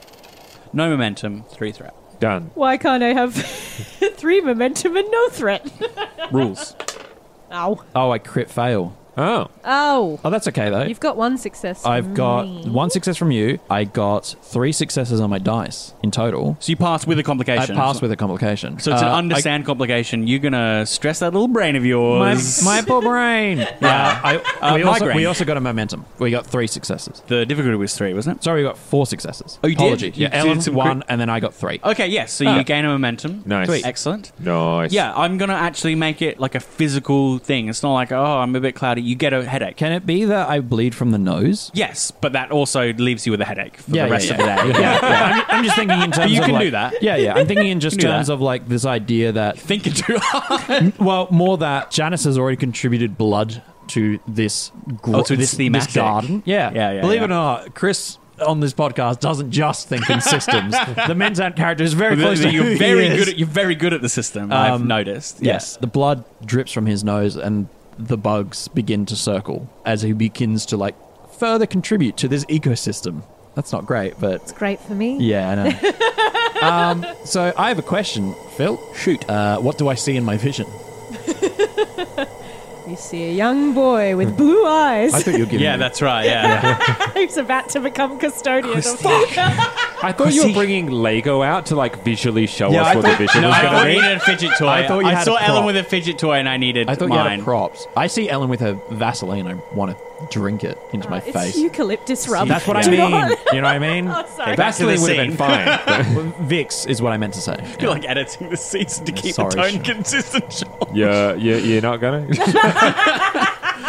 No momentum, three threat. Done. Why can't I have three momentum and no threat? Rules. Ow. Oh, I crit fail. Oh. Oh. Oh, that's okay, though. You've got one success. I've from got me. one success from you. I got three successes on my dice in total. So you pass with a I complication. passed with a complication. So it's an Uh, understand complication. You're going to stress that little brain of I- yours. my, my poor brain. Yeah, I, Uh, we, also, migraine. we also got a momentum. We got three successes. The difficulty was three, wasn't it? Sorry, we got four successes. Oh, you did? Apologies. You Yeah, did Ellen some one, crit- and then I got three. Okay, yes. So Ah. you gain a momentum. Nice. Sweet. Excellent. Nice. Yeah, I'm going to actually make it like a physical thing. It's not like, oh, I'm a bit cloudy. You get a headache. Can it be that I bleed from the nose? Yes, but that also leaves you with a headache for Yeah, the rest yeah, of the yeah. day. Yeah, yeah. I'm, I'm just thinking in terms you of can like- do that. Yeah, yeah. I'm thinking in just You can do terms that. of like this idea that Thinking too hard. well, more that Janice has already contributed blood to this gro- Oh, so it's this, this thematic. garden. Yeah, Yeah, yeah, Believe yeah. it or not, Chris on this podcast doesn't just think in systems. The Menzant character is very close to who you're he very is. good at you're very good at the system. I've Um, noticed. Yes, the blood drips from his nose, and the bugs begin to circle as he begins to like further contribute to this ecosystem. That's not great, but It's great for me. yeah, I know. um, so I have a question, Phil. Shoot. Uh, what do I see in my vision? You see a young boy with blue eyes. I thought you were giving Yeah, me. that's right. Yeah. He's about to become custodian of I thought you were bringing Lego out to like visually show Yeah, us I what thought- the vision No, was I going thought to you be. needed a fidget toy. I thought you had saw a Ellen prop. with a fidget toy, and I needed I thought mine. you had a props. I see Ellen with her Vaseline. I want to drink it into my It's face. eucalyptus rub. That's what I Do mean. not- You know what I mean? Oh, sorry. Vaseline would have been scene. fine. but Vicks is what I meant to say. You're like editing the season to keep Sorry, the tone Sean. consistent, Sean. Yeah, yeah, you're not going to?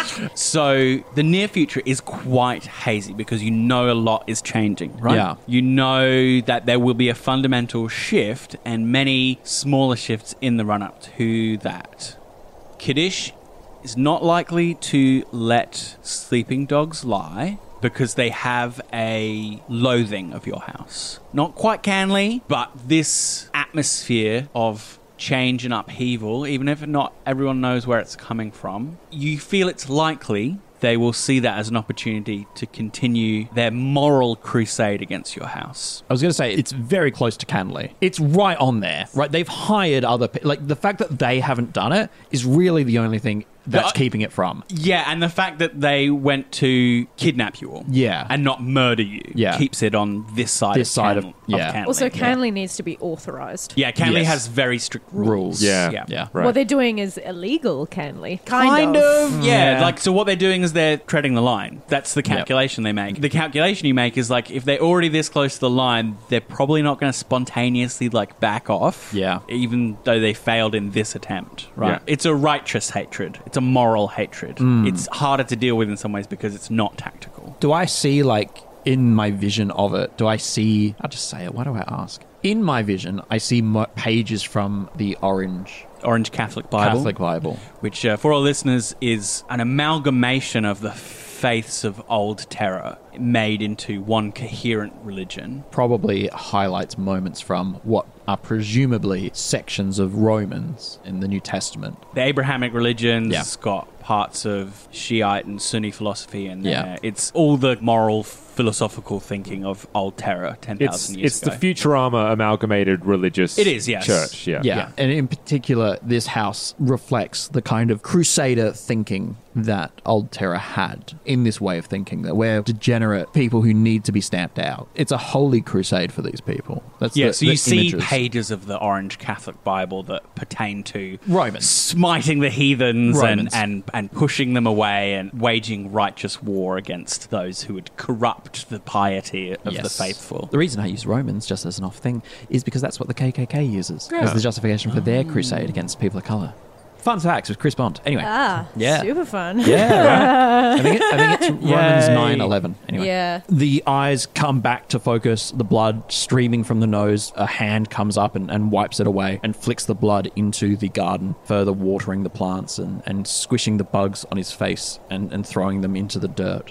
So the near future is quite hazy because you know a lot is changing, right? Yeah. You know that there will be a fundamental shift and many smaller shifts in the run-up to that. Kiddish is not likely to let sleeping dogs lie because they have a loathing of your house. Not quite Canley, but this atmosphere of change and upheaval, even if not everyone knows where it's coming from, you feel it's likely they will see that as an opportunity to continue their moral crusade against your house. I was going to say, it's very close to Canley. It's right on there, right? They've hired other people. Like, the fact that they haven't done it is really the only thing that's Uh, keeping it from. Yeah, and the fact that they went to kidnap you all, Yeah. and not murder you, Yeah. keeps it on this side. This of side of- Canley- yeah. Canley. Also, yeah. Canley needs to be authorised. Yeah, Canley Yes. has very strict rules. Rules. Yeah. yeah. Yeah. Right. What they're doing is illegal, Canley. Kind, of. Yeah. Yeah. Like, so what they're doing is they're treading the line. That's the calculation they make. The calculation you make is like, if they're already this close to the line, they're probably not going to spontaneously like back off. Yeah. Even though they failed in this attempt, right? Yeah. It's a righteous hatred. It's a moral hatred. It's harder to deal with in some ways because it's not tactical. Do I see, like, in my vision of it, do I see... I'll just say it. Why do I ask? In my vision, I see mo- pages from the Orange Orange Catholic Bible. Catholic Bible. Which, uh, for our listeners, is an amalgamation of the faiths of old terror made into one coherent religion. Probably highlights moments from what are presumably sections of Romans in the New Testament. The Abrahamic religion's Yeah. got parts of Shiite and Sunni philosophy in there. Yeah. It's all the moral, philosophical thinking of old terror ten It's thousand years it's ago. the Futurama amalgamated religious It is, yes. church. Yeah. Yeah. And in particular, this house reflects the kind of crusader thinking that Old Terra had in this way of thinking, that we're degenerate people who need to be stamped out. It's a holy crusade for these people. That's yeah, the, so you the see images. pages of the Orange Catholic Bible that pertain to Romans. smiting the heathens and, Romans. and, and pushing them away and waging righteous war against those who would corrupt the piety of the Yes. faithful. The reason I use Romans just as an off thing is because that's what the K K K uses Yeah. as the justification for their crusade against people of colour. Fun facts with Chris Bond. Anyway. Ah, Yeah. super fun. Yeah, right. I think, it, I think it's Romans Yay. nine eleven. Anyway. Yeah. The eyes come back to focus, the blood streaming from the nose. A hand comes up and, and wipes it away and flicks the blood into the garden, further watering the plants and, and squishing the bugs on his face and, and throwing them into the dirt.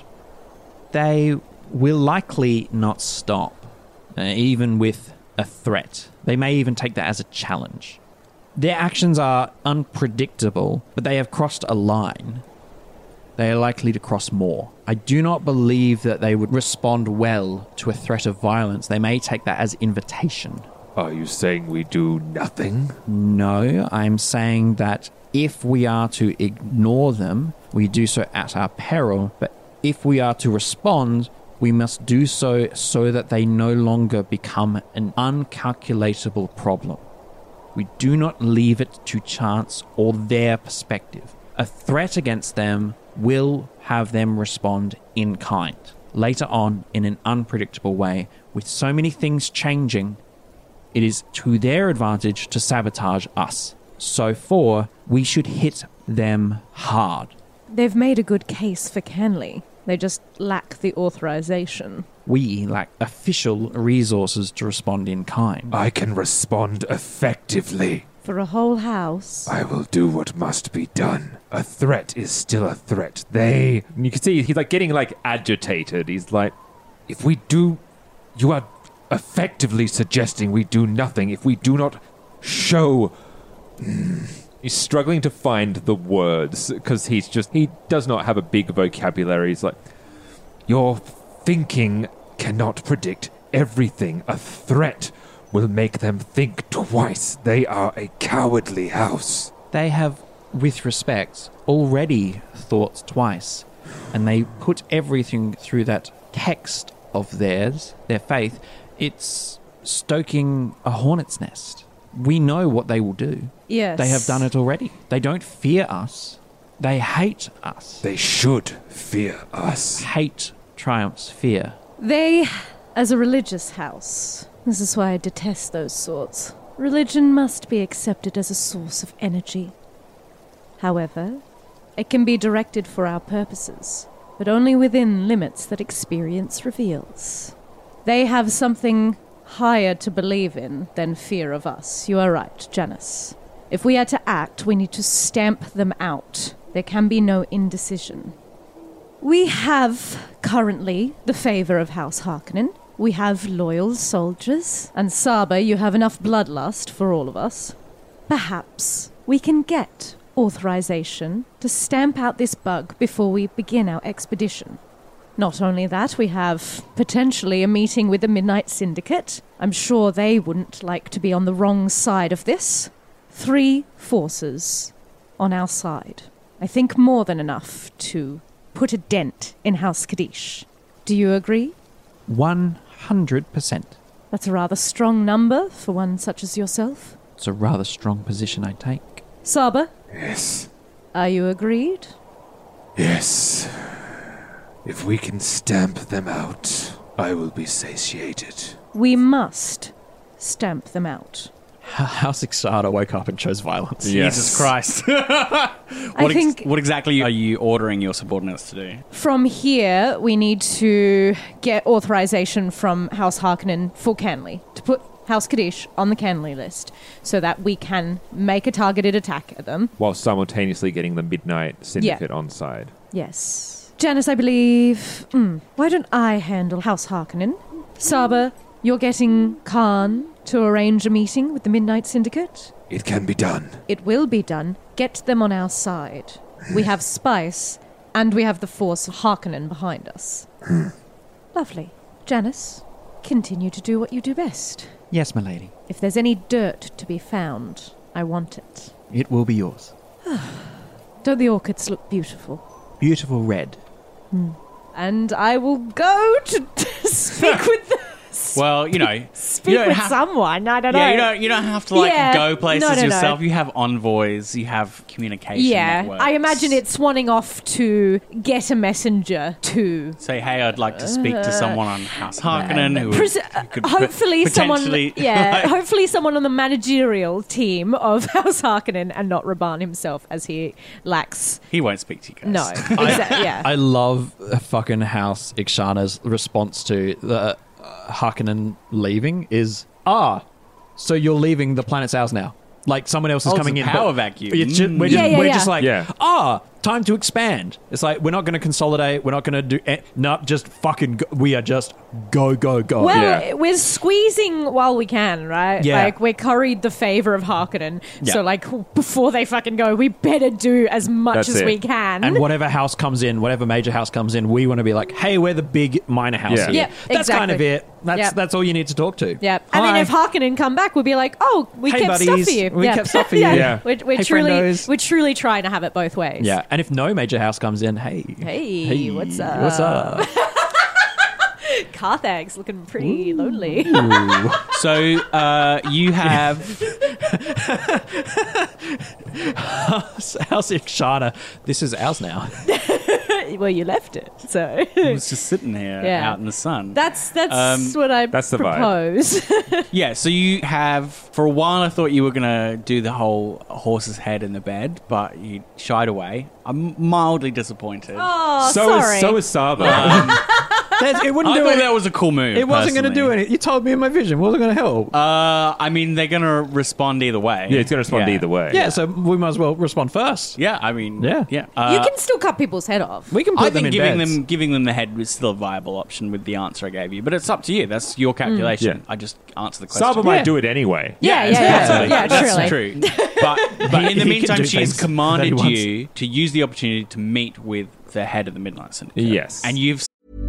They will likely not stop, uh, even with a threat. They may even take that as a challenge. Their actions are unpredictable, but they have crossed a line. They are likely to cross more. I do not believe that they would respond well to a threat of violence. They may take that as invitation. Are you saying we do nothing? No, I'm saying that if we are to ignore them, we do so at our peril. But if we are to respond, we must do so so that they no longer become an uncalculatable problem. We do not leave it to chance or their perspective. A threat against them will have them respond in kind. Later on, in an unpredictable way, with so many things changing, it is to their advantage to sabotage us. So for, we should hit them hard. They've made a good case for Canley. They just lack the authorization. We lack official resources to respond in kind. I can respond effectively. For a whole house. I will do what must be done. A threat is still a threat. They... And you can see he's like getting like agitated. He's like, If we do, you are effectively suggesting we do nothing if we do not show. He's struggling to find the words because he's just, he does not have a big vocabulary. He's like, Your thinking cannot predict everything. A threat will make them think twice. They are a cowardly house. They have, with respect, already thought twice, and they put everything through that text of theirs, their faith. It's stoking a hornet's nest. We know what they will do. Yes. They have done it already. They don't fear us. They hate us. They should fear us. Hate triumphs fear. They, as a religious house, this is why I detest those sorts. Religion must be accepted as a source of energy. However, it can be directed for our purposes, but only within limits that experience reveals. They have something higher to believe in than fear of us. You are right, Janice. If we are to act, we need to stamp them out. There can be no indecision. We have, currently, the favor of House Harkonnen. We have loyal soldiers. And Saba, you have enough bloodlust for all of us. Perhaps we can get authorization to stamp out this bug before we begin our expedition. Not only that, we have potentially a meeting with the Midnight Syndicate. I'm sure they wouldn't like to be on the wrong side of this. Three forces on our side. I think more than enough to put a dent in House Kadish. Do you agree? One hundred percent. That's a rather strong number for one such as yourself. It's a rather strong position I take. Saba? Yes. Are you agreed? Yes. If we can stamp them out, I will be satiated. We must stamp them out. House Ixada woke up and chose violence. Yes. Jesus Christ. I what, ex- think what exactly are you ordering your subordinates to do? from here, we need to get authorization from House Harkonnen for Canley to put House Kadish on the Canley list so that we can make a targeted attack at them. while simultaneously getting the Midnight Syndicate on side. Yes. Janice, I believe... Mm, why don't I handle House Harkonnen? Saba, you're getting Khan to arrange a meeting with the Midnight Syndicate? It can be done. It will be done. Get them on our side. We have Spice, and we have the force of Harkonnen behind us. Lovely. Janice, continue to do what you do best. Yes, my lady. If there's any dirt to be found, I want it. It will be yours. Don't the orchids look beautiful? Beautiful red. And I will go to speak with the... Well, you know, Speak you don't with have- someone, I don't know. Yeah, you don't. You don't have to like Yeah, go places no, no, no. yourself. You have envoys. You have communication. Yeah, networks. I imagine it's swanning off to get a messenger to... Say, hey, I'd like to speak to someone on House Harkonnen who, Pres- who could hopefully pot- someone, potentially- yeah, like- hopefully someone on the managerial team of House Harkonnen and not Raban himself, as he lacks. he won't speak to you guys. No, exactly. Yeah, I love fucking House Ixana's response to the uh, Harkonnen leaving is, ah, so you're leaving the planet's ours now. Like someone else is Oh, it's coming a in. power but vacuum. It's ju- Mm. we're just, Yeah, yeah, we're yeah. just like, Yeah. ah, time to expand. It's like, we're not going to consolidate. We're not going to do, eh, no, just fucking, go. We are just go, go, go. well, Yeah. we're squeezing while we can, right? Yeah. Like, we're curried the favor of Harkonnen. Yeah. So, like, before they fucking go, we better do as much That's as it. we can. And whatever house comes in, whatever major house comes in, we want to be like, hey, we're the big minor house Yeah. here. Yeah, That's kind of exactly. it. That's Yep. that's all you need to talk to. Yeah, and then Hi. if Harkonnen come back, we'll be like, "Oh, we Hey, kept stuff buddies. for you. We yeah. kept stuff for you. Yeah. We're, we're Hey, truly, friendos. we're truly trying to have it both ways. Yeah, and if no major house comes in, hey, Hey, what's up? What's up? Carthag's looking pretty lonely. So uh, you have House Ixana, this is ours now. well, you left it, so it's just sitting here Yeah. out in the sun. that's that's Um, what I that's the vibe. propose. Yeah, so you have, for a while I thought you were going to do the whole horse's head in the bed, but you shied away. I'm mildly disappointed. oh, so sorry. is so is Saba. That's- it wouldn't I do thought it. that was a cool move. It wasn't going to do personally. anything. You told me in my vision. It wasn't going to help. Uh, I mean, they're going to respond either way. Yeah, it's going to respond Yeah. either way. yeah, so we might as well respond first. Yeah, I mean, Yeah. yeah. you Uh, can still cut people's head off. We can put I them think in giving beds. them giving them the head is still a viable option with the answer I gave you, but it's up to you. That's your calculation. Yeah. I just answer the question. Saba might Yeah. do it anyway. Yeah, yeah, it's yeah. possible. Yeah, That's truly. true. But, but in the He can meantime, do she has things that he commanded wants. you to use the opportunity to meet with the head of the Midnight Syndicate. Yes. And you've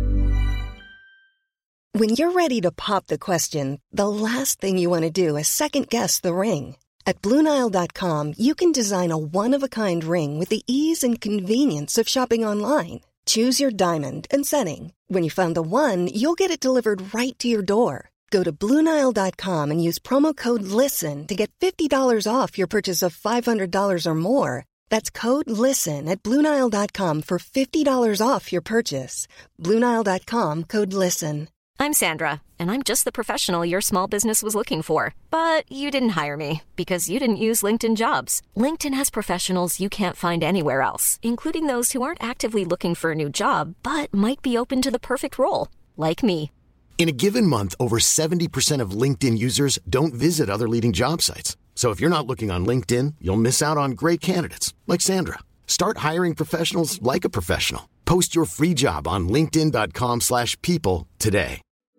When you're ready to pop the question, the last thing you want to do is second-guess the ring. At Blue Nile dot com, you can design a one-of-a-kind ring with the ease and convenience of shopping online. Choose your diamond and setting. When you find the one, you'll get it delivered right to your door. Go to Blue Nile dot com and use promo code LISTEN to get fifty dollars off your purchase of five hundred dollars or more. That's code LISTEN at Blue Nile dot com for fifty dollars off your purchase. Blue Nile dot com, code LISTEN. I'm Sandra, and I'm just the professional your small business was looking for. But you didn't hire me because you didn't use LinkedIn Jobs. LinkedIn has professionals you can't find anywhere else, including those who aren't actively looking for a new job, but might be open to the perfect role, like me. In a given month, over seventy percent of LinkedIn users don't visit other leading job sites. So if you're not looking on LinkedIn, you'll miss out on great candidates like Sandra. Start hiring professionals like a professional. Post your free job on linkedin dot com slash people today.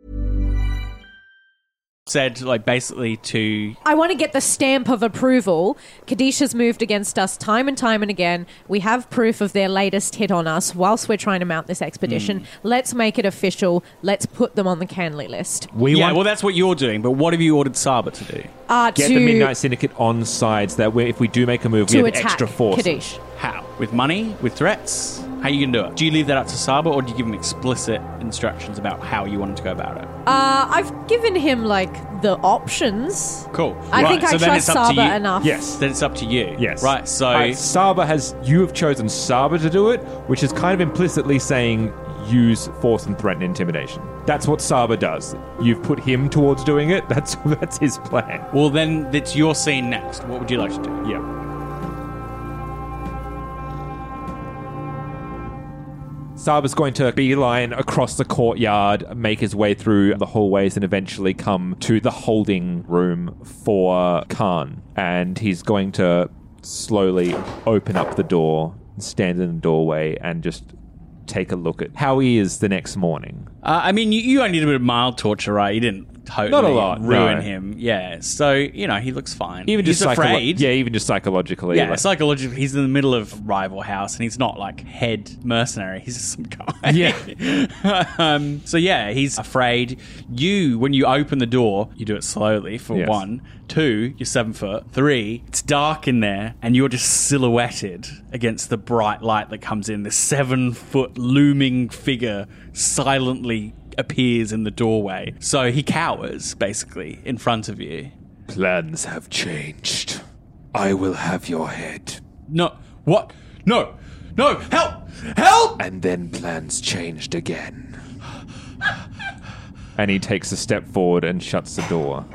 said, like, basically to... I want to get the stamp of approval. Kadisha's moved against us time and time and again. We have proof of their latest hit on us whilst we're trying to mount this expedition. Mm. Let's make it official. Let's put them on the Canley list. We yeah, want well, that's what you're doing, but what have you ordered Saba to do? Uh, get to, the Midnight Syndicate on sides that way if we do make a move, we to have attack extra force. Kadish. How? With money? With threats? How are you going to do it? Do you leave that up to Saba, or do you give him explicit instructions about how you want him to go about it? Uh, I've given him, like, the options. Cool. I Right, think I so then trust it's up to Saba you. enough. Yes. Then it's up to you. Yes. Right, so... Uh, Saba has... You have chosen Saba to do it, which is kind of implicitly saying use force and threat and intimidation. That's what Saba does. You've put him towards doing it. That's that's his plan. Well, then it's your scene next. What would you like to do? Yeah. Saba's going to beeline across the courtyard, make his way through the hallways, and eventually come to the holding room for Khan. And he's going to slowly open up the door, stand in the doorway, and just take a look at how he is the next morning. Uh, I mean, you, you only did a bit of mild torture, right? You didn't totally Not a lot, ruin no. him. Yeah, so, you know, he looks fine. Even he's just psycholo- afraid. Yeah, even just psychologically. Yeah, like- psychologically, he's in the middle of a rival house, and he's not like head mercenary. He's just some guy. Yeah. um, so yeah, he's afraid. You, when you open the door, you do it slowly. For Yes. one, two, you're seven foot. Three, it's dark in there, and you're just silhouetted against the bright light that comes in. The seven foot looming figure silently appears in the doorway. So he cowers basically in front of you. Plans have changed. I will have your head. No, what? No, no, help! Help! And then plans changed again. And he takes a step forward and shuts the door.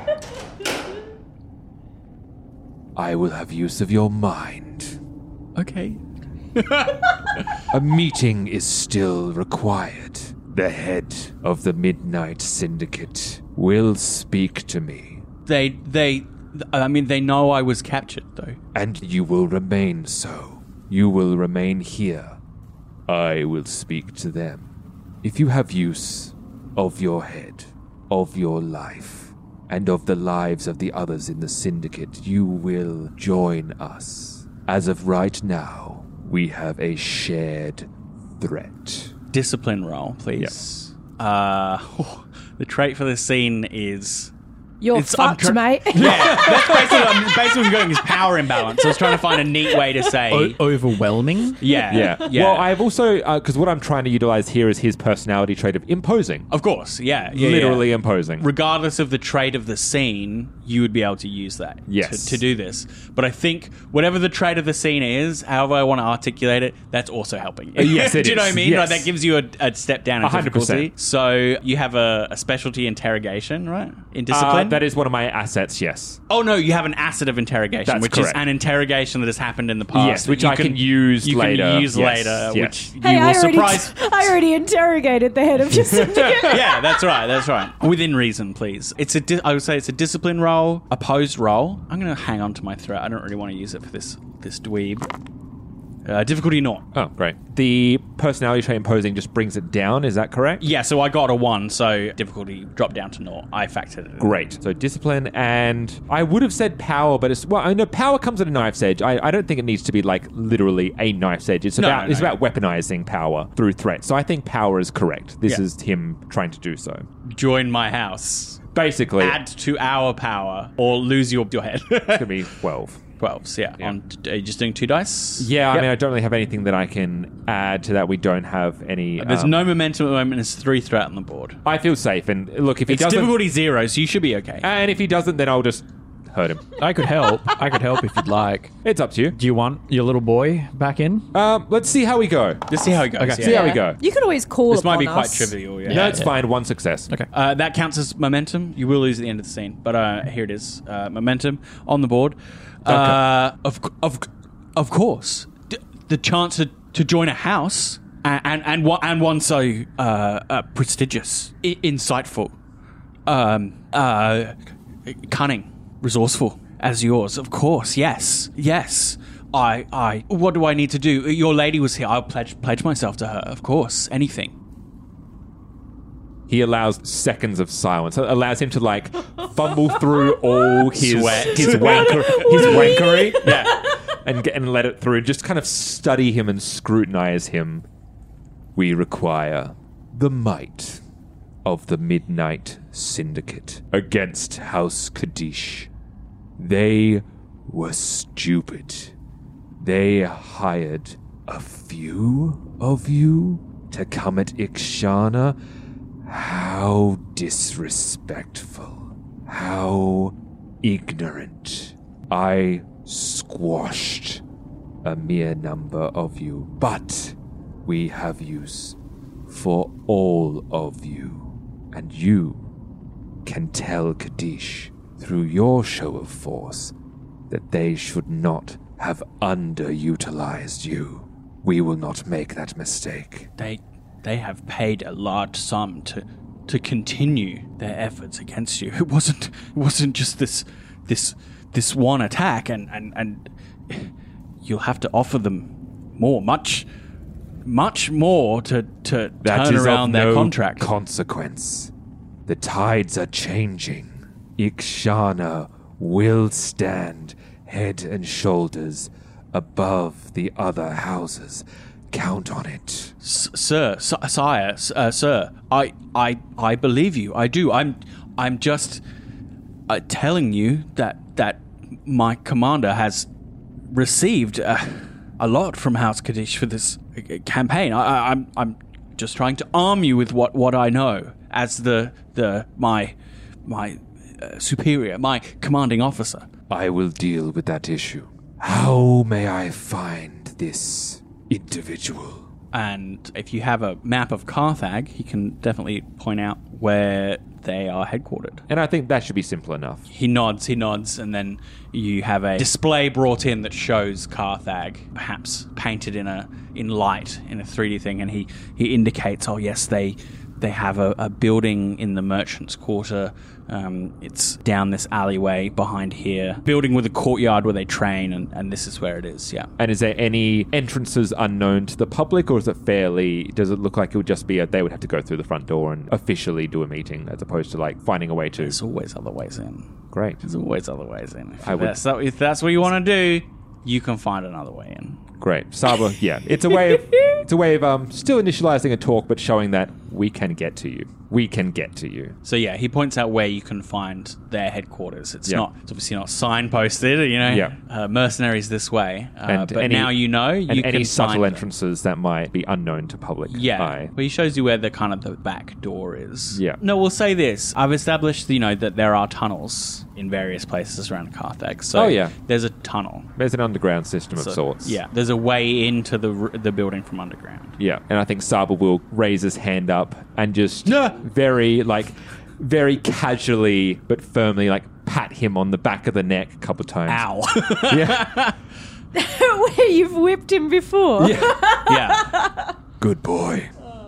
I will have use of your mind. Okay. A meeting is still required. The head of the Midnight Syndicate will speak to me. They, they, I mean, they know I was captured, though. And you will remain so. You will remain here. I will speak to them. If you have use of your head, of your life, and of the lives of the others in the Syndicate, you will join us. As of right now, we have a shared threat. Discipline roll, please. Uh, the trait for this scene is... You're It's- I'm fucked, tr- mate. Yeah, that's basically, I'm basically going is power imbalance. I was trying to find a neat way to say... O- overwhelming? yeah, Yeah. yeah. Well, I've also, because what I'm trying to utilize here is his personality trait of imposing. Of course, yeah. yeah Literally yeah. imposing. Regardless of the trait of the scene, you would be able to use that Yes. to, to do this. But I think whatever the trait of the scene is, however I want to articulate it, that's also helping. Uh, yes, it do you know is. what I mean? Yes. Like, that gives you a, a step down in one hundred percent. difficulty. So you have a, a specialty interrogation, right? In Uh, discipline? that is one of my assets, yes. Oh, no, you have an asset of interrogation, That's which correct. is an interrogation that has happened in the past. Yes, which you I can use you later. can use Yes, later, yes. which Hey, you will I already, surprise... I already interrogated the head of your syndicate. Yeah, that's right, that's right. Within reason, please. It's a. Di- I would say it's a discipline roll, opposed roll. I'm going to hang on to my threat. I don't really want to use it for this, this dweeb. Uh, difficulty naught. Oh, great. The personality trait imposing just brings it down, is that correct? Yeah, so I got a one, so difficulty dropped down to naught. I factored it in. Great. So discipline, and I would have said power, but it's well, I know power comes at a knife's edge. I, I don't think it needs to be like literally a knife's edge. It's No, about no, no. it's about weaponizing power through threat. So I think power is correct. This Yeah. is him trying to do so. Join my house. Basically, Add to our power, or lose your, your head. it's gonna be twelve. twelves, yeah. Yeah. On, are you just doing two dice? Yeah, I Yep. mean, I don't really have anything that I can add to that. We don't have any. There's um, no momentum at the moment. There's three threat on the board. I feel safe, and look, if he It's doesn't, difficulty zero, so you should be okay. and if he doesn't, then I'll just hurt him. I could help. I could help if you'd like. It's up to you. Do you want your little boy back in? Um, let's see how we go. Let's see how it goes. Okay. yeah. See how we go. You could always call This might be upon quite us. trivial, yeah. no, it's yeah. fine. One success. Okay. Uh, that counts as momentum. You will lose at the end of the scene, but uh, here it is. Uh, momentum on the board. Uh, of of of course, D- the chance to, to join a house and and and one, and one so uh, uh, prestigious, I- insightful, um, uh, cunning, resourceful as yours. Of course, yes, yes. I I. What do I need to do? Your lady was here. I'll pledge pledge myself to her. Of course, anything. He allows seconds of silence. It allows him to like fumble through all his Sweat. his wanker, his wankery, Yeah. and get, and let it through. Just kind of study him and scrutinize him. We require the might of the Midnight Syndicate against House Kadish. They were stupid. They hired a few of you to come at Ikshana. How disrespectful. How ignorant. I squashed a mere number of you, but we have use for all of you. And you can tell Kadish through your show of force that they should not have underutilized you. We will not make that mistake. They they have paid a large sum to to continue their efforts against you. It wasn't it wasn't just this this this one attack, and, and, and you'll have to offer them more, much much more to to That turn is around of their no contract. consequence. The tides are changing. Ikshana will stand head and shoulders above the other houses. Count on it. S- sir, s- sire, s- uh, sir, I, I, I believe you. I do. I'm, I'm just uh, telling you that that my commander has received uh, a lot from House Kadish for this uh, campaign. I, I, I'm, I'm just trying to arm you with what, what I know as the the my my uh, superior, my commanding officer. I will deal with that issue. How may I find this individual? And if you have a map of Carthag, he can definitely point out where they are headquartered. And I think that should be simple enough. He nods, he nods, and then you have a display brought in that shows Carthag, perhaps painted in a in light in a three D thing, and he, he indicates, oh yes, they they have a, a building in the Merchants' Quarter. Um, it's down this alleyway behind here, building with a courtyard where they train, and, and this is where it is. Yeah. And is there any entrances unknown to the public, or is it fairly, does it look like it would just be a, they would have to go through the front door and officially do a meeting, as opposed to like finding a way to... There's always other ways in. Great. There's always other ways in. If, I would- that's, if that's what you want to do, you can find another way in. Great. Saba, yeah. It's a way of it's a way of um still initializing a talk, but showing that we can get to you. We can get to you. So yeah, he points out where you can find their headquarters. It's Yeah. not, it's obviously not signposted, you know. Yeah. Uh, mercenaries this way, uh, And but any- now you know. You and can any find subtle them. entrances that might be unknown to public Yeah, eye. but he shows you where the kind of the back door is. Yeah. No, we'll say this: I've established, you know, that there are tunnels in various places around Carthag. So Oh, yeah. there's a tunnel. There's an underground system of So, sorts. Yeah, there's a way into the r- the building from underground. Yeah, and I think Saba will raise his hand up and just No. very like very casually but firmly like pat him on the back of the neck a couple times. Ow. Yeah. Where you've whipped him before. Yeah. Yeah. Good boy.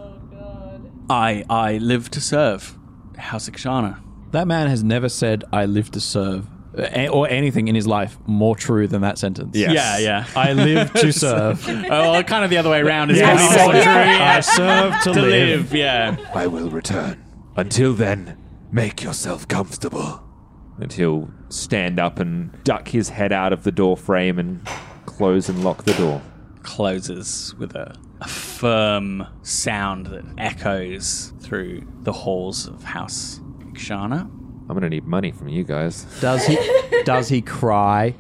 I I live to serve House Ikshana. That man has never said, I live to serve, uh, or anything in his life more true than that sentence. Yes. Yeah, yeah. I live to serve. Oh, well, kind of the other way around is Yeah, probably more I true. serve- Yeah. I serve to, To live. live, yeah. I will return. Until then, make yourself comfortable. And he'll stand up and duck his head out of the door frame and close and lock the door. Closes with a, a firm sound that echoes through the halls of House Ikshana. I'm going to need money from you guys. Does he does he cry?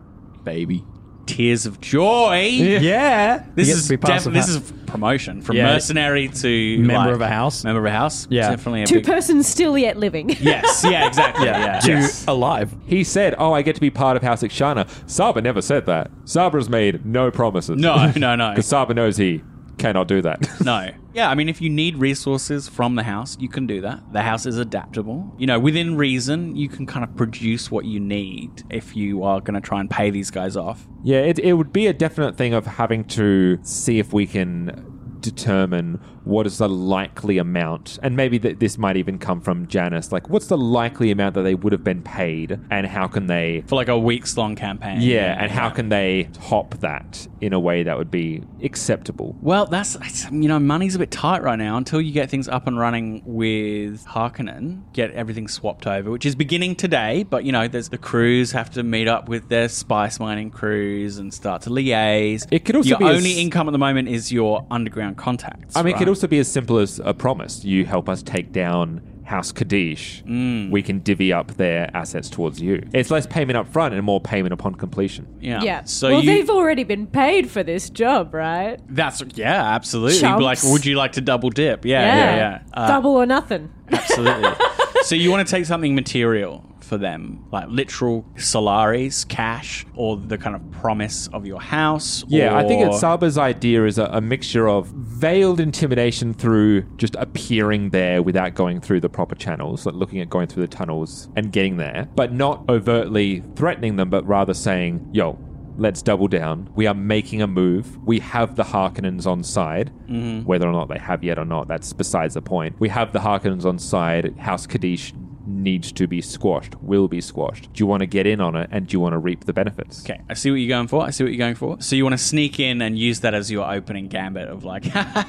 Baby. Tears of joy. Yeah. This He gets is to be part def- of this ha- is promotion from Yeah. mercenary to Member like, of a house. Member of a house. Yeah. Definitely a Two big. persons still yet living. Yes. Yeah. Exactly. Yeah. to Yes. alive. He said, oh, I get to be part of House Ikshana. Saba never said that. Saba's made no promises. No. No. No. Because Saba knows he cannot do that. No. Yeah, I mean, if you need resources from the house, you can do that. The house is adaptable. You know, within reason, you can kind of produce what you need if you are going to try and pay these guys off. Yeah, it, it would be a definite thing of having to see if we can determine what is the likely amount, and maybe th- this might even come from Janice, like what's the likely amount that they would have been paid, and how can they... For like a weeks long campaign. Yeah, and how can they hop that in a way that would be acceptable? Well, that's, it's- you know, money's a bit tight right now until you get things up and running with Harkonnen, get everything swapped over, which is beginning today, but, you know, there's the crews have to meet up with their spice mining crews and start to liaise. It could also your be as- only income at the moment is your underground contacts. I mean, it right? could also be as simple as a promise. You help us take down House Kaddish, we can divvy up their assets towards you. It's less payment up front and more payment upon completion. Yeah. Yeah. So well, you, they've already been paid for this job, right? That's yeah, absolutely. Chumps. Like, would you like to double dip? Yeah, yeah, yeah. Uh, Double or nothing. absolutely. So you want to take something material for them, like literal Solaris, cash, or the kind of promise of your house. Yeah, or... I think it's Saba's idea is a, a mixture of veiled intimidation through just appearing there without going through the proper channels, like looking at going through the tunnels and getting there, but not overtly threatening them, but rather saying, yo, let's double down. We are making a move. We have the Harkonnens on side. Mm-hmm. Whether or not they have yet or not, that's besides the point. We have the Harkonnens on side. House Kaddish needs to be squashed, will be squashed. Do you want to get in on it, and do you want to reap the benefits? Okay, I see what you're going for. I see what you're going for. So you want to sneak in and use that as your opening gambit of like, ha ha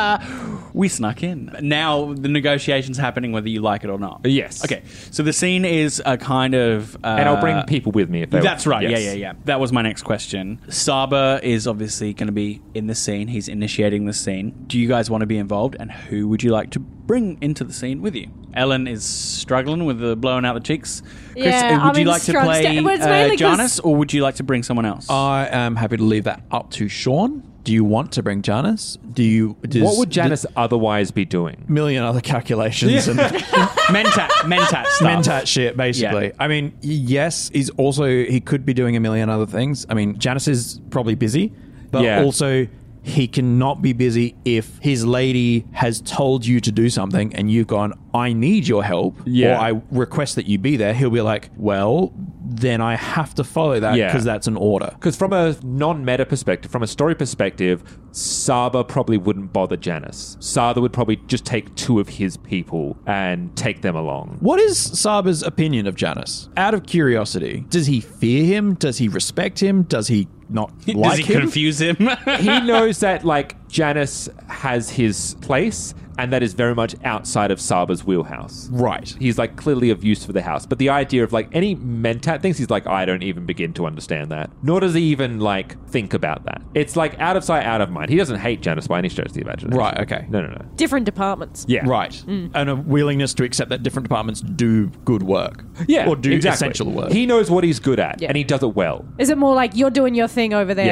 ha, we snuck in. Now the negotiation's happening whether you like it or not. Yes. Okay, so the scene is a kind of... Uh, And I'll bring people with me if they That's right. Yes. Yeah, yeah, yeah. That was my next question. Saba is obviously going to be in the scene. He's initiating the scene. Do you guys want to be involved? And who would you like to bring into the scene with you? Ellen is struggling with the blowing out the cheeks. Chris, Yeah, uh, would I'm you in like to strong play sta- well, it's uh, mainly 'cause- Janus, or would you like to bring someone else? I am happy to leave that up to Sean. Do you want to bring Janice? Do you? Does, What would Janice otherwise be doing? million other calculations and Mentat, Mentat stuff. mentat shit, basically. Yeah. I mean, yes, he's also he could be doing a million other things. I mean, Janice is probably busy, but Yeah. also he cannot be busy if his lady has told you to do something and you've gone, I need your help, Yeah. or I request that you be there. He'll be like, well, then I have to follow that Yeah. because that's an order. Because from a non-meta perspective, from a story perspective, Saba probably wouldn't bother Janice. Saba would probably just take two of his people and take them along. What is Saba's opinion of Janice? Out of curiosity, does he fear him? Does he respect him? Does he not Does like he him? confuse him? He knows that, like, Janice has his place, and that is very much outside of Saba's wheelhouse. Right. He's, like, clearly of use for the house. But the idea of, like, any mentat things, he's like, I don't even begin to understand that. Nor does he even, like, think about that. It's, like, out of sight, out of mind. He doesn't hate Janice by any stretch of the imagination. Right, okay. No, no, no. Different departments. Yeah. Right. And a willingness to accept that different departments do good work. Yeah, Or do exactly. essential work. He knows what he's good at, Yeah. and he does it well. Is it more like you're doing your thing over there? Yeah.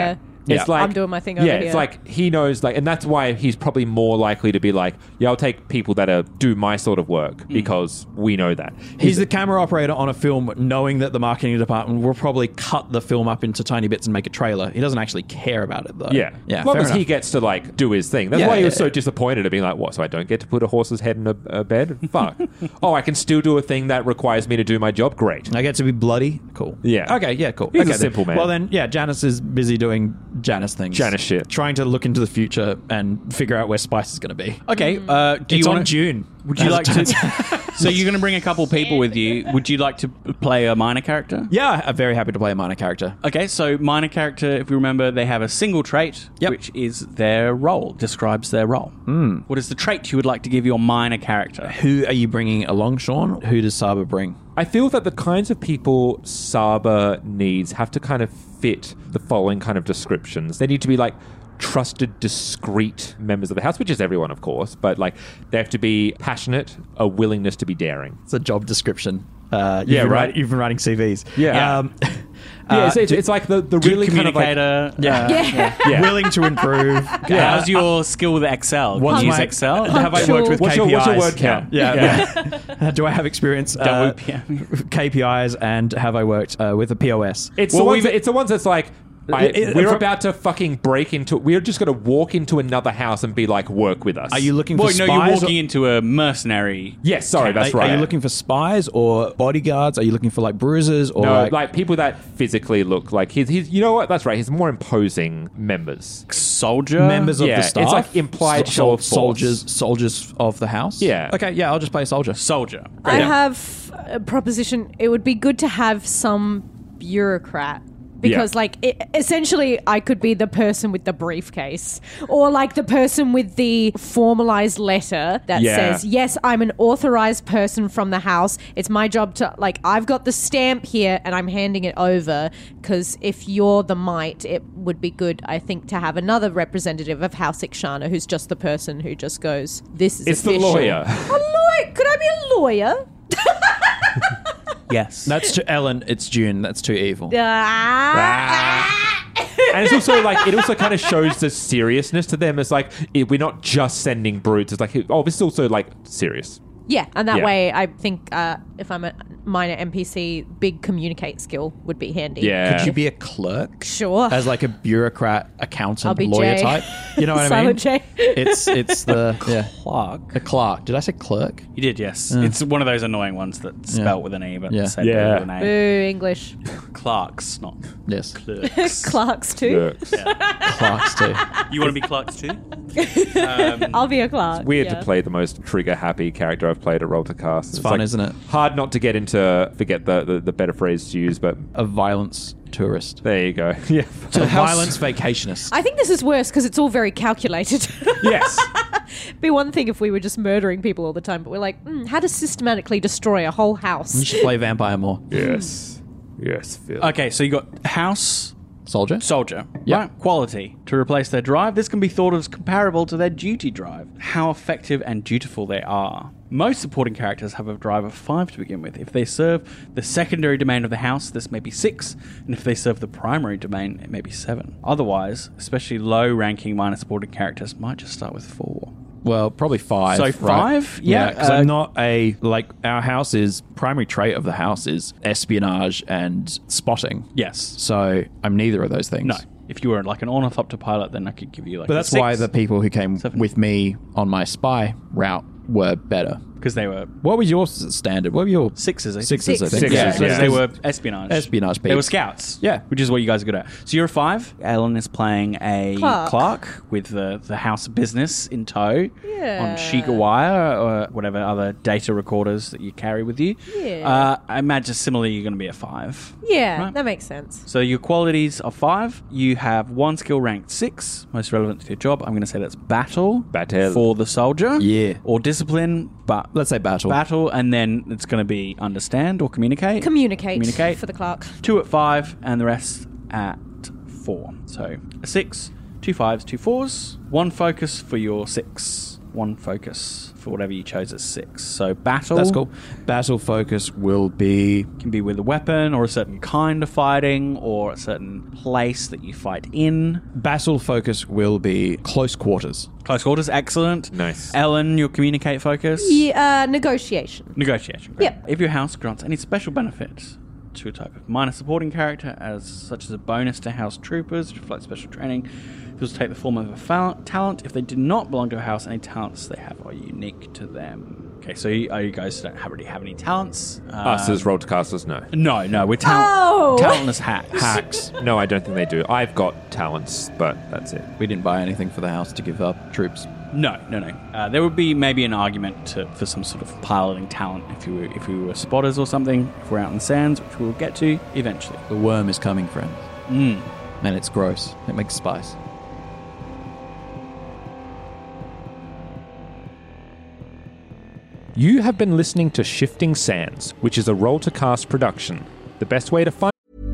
It's like I'm doing my thing over yeah, here. it's like he knows, like, and that's why he's probably more likely to be like, yeah, I'll take people that are do my sort of work because we know that. He's the camera operator on a film, knowing that the marketing department will probably cut the film up into tiny bits and make a trailer. He doesn't actually care about it, though. Yeah, yeah. as long fair as he enough. gets to like do his thing. That's Yeah, why he was yeah, so yeah. disappointed at being like, what? So I don't get to put a horse's head in a, a bed? Fuck. Oh, I can still do a thing that requires me to do my job. Great. I get to be bloody. Cool. Yeah. Okay. Yeah. Cool. He's okay, a simple then. man. Well, then, yeah. Janice is busy doing Janice things. Janice shit. Trying to look into the future and figure out where Spice is going to be. Okay. Uh, do It's you on wanna, June. Would you as like it to? turns So you're going to bring a couple people with you. Would you like to play a minor character? Yeah, I'm very happy to play a minor character. Okay, so minor character, if you remember, they have a single trait, Yep. which is their role, describes their role. Mm. What is the trait you would like to give your minor character? Who are you bringing along, Sean? Who does Saba bring? I feel that the kinds of people Saba needs have to kind of fit the following kind of descriptions. They need to be like trusted, discreet members of the house, which is everyone, of course, but like they have to be passionate, a willingness to be daring. It's a job description. Uh, you've Yeah, been right. write- you've been writing C Vs. Yeah. Um, Yeah, uh, it's, it's, it's like the, the Good really kind of like... communicator. Yeah. uh, yeah. Yeah. willing to improve. yeah. How's your skill with Excel? Can What's you use my- Excel? Have I worked with What's K P Is? your- what's your word count? Yeah. yeah. yeah. Do I have experience uh, W P M. K P Is, and have I worked uh, with a P O S? It's, Well, the ones we've- that, it's the ones that's like, I, It- it- we're from- about to fucking break into... We're just going to walk into another house and be like, work with us. Are you looking Well, for no, spies? you're or- walking into a mercenary. Yes, sorry, that's are, right. Are you looking for spies or bodyguards? Are you looking for like bruisers or No, like, like, people that physically look like... He's, he's, you know what? That's right. He's more imposing members. Soldier? members of Yeah, the it's staff? like implied So- show of force. soldiers, soldiers of the house. Yeah. Okay. Yeah, I'll just play a soldier. Soldier. I Great. have a proposition. It would be good to have some bureaucrat. Because, Yeah. like, it, essentially, I could be the person with the briefcase, or like the person with the formalized letter that Yeah. says, "Yes, I'm an authorized person from the house. It's my job to, like, I've got the stamp here, and I'm handing it over." Because if you're the mite, it would be good, I think, to have another representative of House Ikshana, who's just the person who just goes, "This is It's the official." lawyer. A lawyer? Could I be a lawyer? Yes. That's too Ellen. It's June. That's too evil. Ah. And it's also like, it also kind of shows the seriousness to them. It's like, it, we're not just sending brutes. It's like, oh, this is also like serious. Yeah, and that Yeah. way, I think uh, if I'm a minor N P C, big communicate skill would be handy. Yeah. Could you be a clerk? Sure. As like a bureaucrat, accountant, I'll be lawyer Jay. type. You know what I mean? Silent J. It's it's the yeah. Clark. A clerk. Did I say clerk? You did, yes. It's one of those annoying ones that spell with an E, but Yeah. said Yeah. with an A. Boo, English. Clarks, not Yes. clerks. Clarks too. Works. Clerks too. You want to be Clarks too? I'll be a Clark. Weird yeah. to play the most trigger happy character I've played at Roll to Cast. It's fun, like isn't it? Hard not to get into, forget the, the, the better phrase to use, but A violence tourist. there you go. Yeah. A violence vacationist. I think this is worse because it's all very calculated. Yes. Be one thing if we were just murdering people all the time, but we're like, mm, how to systematically destroy a whole You house. should play vampire more. Yes. Yes, Phil. Okay, so you got house, Soldier. soldier. Yep. Right? Quality. To replace their drive, this can be thought of as comparable to their duty drive. How effective and dutiful they are. Most supporting characters have a drive of five to begin with. If they serve the secondary domain of the house, this may be six, and if they serve the primary domain, it may be seven. Otherwise, especially low-ranking minor supporting characters might just start with four. Well, probably five. So right? five? Yeah, because uh, I'm not a like our house is primary trait of the house is espionage and spotting. Yes. So I'm neither of those things. No. If you were like an ornithopter pilot, then I could give you like But a that's six, why the people who came seven. with me on my spy route were better. because they were What was your s- standard? What were your sixes. I think. sixes? I Six. think. Sixes, Yeah, yeah. they were espionage. Espionage They were peeps. scouts. Yeah. which is what you guys are good at. So you're a five. Ellen is playing a Clark. Clark with the, the house business in tow Yeah. on Shiga Wire or whatever other data recorders that you carry with you. Yeah. Uh, I imagine similarly you're going to be a five. Yeah, Right. that makes sense. So your qualities are five. You have one skill ranked six, most relevant to your job. I'm going to say that's battle. Battle. For the soldier. Yeah. Or discipline, but Let's say battle. battle, and then it's going to be understand or communicate. Communicate, Communicate. for the Clark. Two at five, and the rest at four. So a six, two fives, two fours, one focus for your six. one focus for whatever you chose as six. So battle. That's cool. Battle focus will be can be with a weapon or a certain kind of fighting or a certain place that you fight in. Battle focus will be close quarters. Close quarters, excellent. Nice. Ellen, your communicate focus. Yeah, uh, negotiation. Negotiation. Great. Yep. If your house grants any special benefits to a type of minor supporting character, as such as a bonus to house troopers, which reflect special training, those take the form of a fa- talent. If they do not belong to a house, any talents they have are unique to them. Okay, so you, you guys don't have, already have any talents. Um, Us as roll to casters, no. No, no, we're talent, Oh! talentless hacks. Hacks. No, I don't think they do. I've got talents, but that's it. We didn't buy anything for the house to give up troops. No, no, no. Uh, there would be maybe an argument to, for some sort of piloting talent if you were, if we were spotters or something. If we're out in the sands, which we'll get to eventually. The worm is coming, friends. Mm. And it's gross. It makes spice. You have been listening to Shifting Sands, which is a Roll to Cast production. The best way to find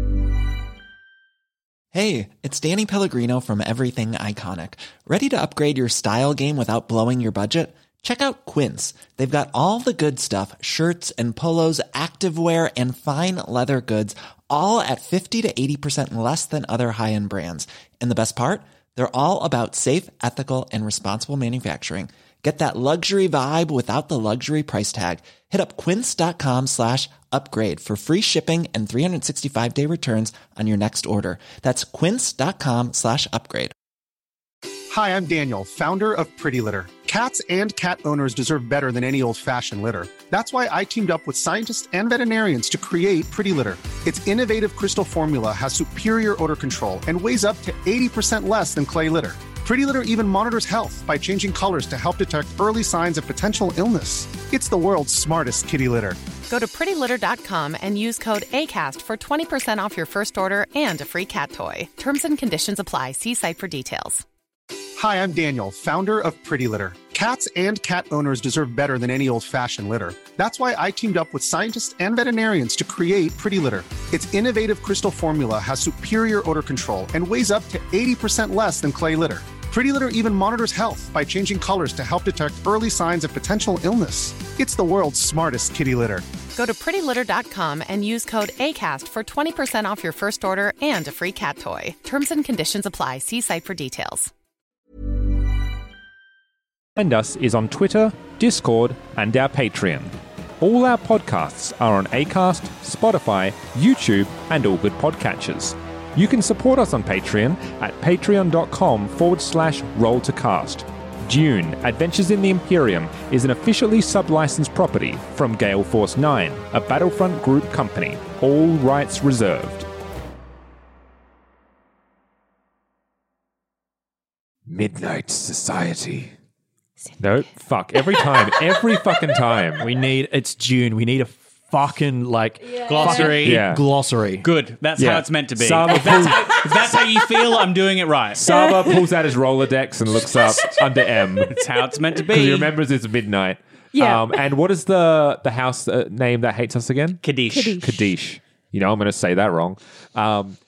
Hey, it's Danny Pellegrino from Everything Iconic. Ready to upgrade your style game without blowing your budget? Check out Quince. They've got all the good stuff, shirts and polos, activewear, and fine leather goods, all at fifty to eighty percent less than other high-end brands. And the best part? They're all about safe, ethical, and responsible manufacturing. Get that luxury vibe without the luxury price tag. Hit up quince.com slash upgrade for free shipping and three sixty-five day returns on your next order. That's quince.com slash upgrade. Hi, I'm Daniel, founder of Pretty Litter. Cats and cat owners deserve better than any old-fashioned litter. That's why I teamed up with scientists and veterinarians to create Pretty Litter. Its innovative crystal formula has superior odor control and weighs up to eighty percent less than clay litter. Pretty Litter even monitors health by changing colors to help detect early signs of potential illness. It's the world's smartest kitty litter. Go to pretty litter dot com and use code ACAST for twenty percent off your first order and a free cat toy. Terms and conditions apply. See site for details. Hi, I'm Daniel, founder of Pretty Litter. Cats and cat owners deserve better than any old-fashioned litter. That's why I teamed up with scientists and veterinarians to create Pretty Litter. Its innovative crystal formula has superior odor control and weighs up to eighty percent less than clay litter. Pretty Litter even monitors health by changing colors to help detect early signs of potential illness. It's the world's smartest kitty litter. Go to pretty litter dot com and use code ACAST for twenty percent off your first order and a free cat toy. Terms and conditions apply. See site for details. Find us is on Twitter, Discord, and our Patreon. All our podcasts are on Acast, Spotify, YouTube, and all good podcatchers. You can support us on Patreon at patreon.com forward slash roll to cast. Dune, Adventures in the Imperium is an officially sub-licensed property from Gale Force nine, a Battlefront Group company. All rights reserved. Midnight Society. No, fuck. Every time. Every fucking time. We need, it's June. We need a fucking, like, Glossary. Yeah. glossary. Good. That's Yeah. how it's meant to be. Saba If that's, pulls- how, if that's how you feel, I'm doing it right. Saba pulls out his Rolodex and looks up under M. That's how it's meant to Because he be. remembers it's midnight. Yeah. Um, and what is the the house uh, name that hates us again? Kaddish. Kaddish. Kaddish. You know, I'm going to say that wrong. Um,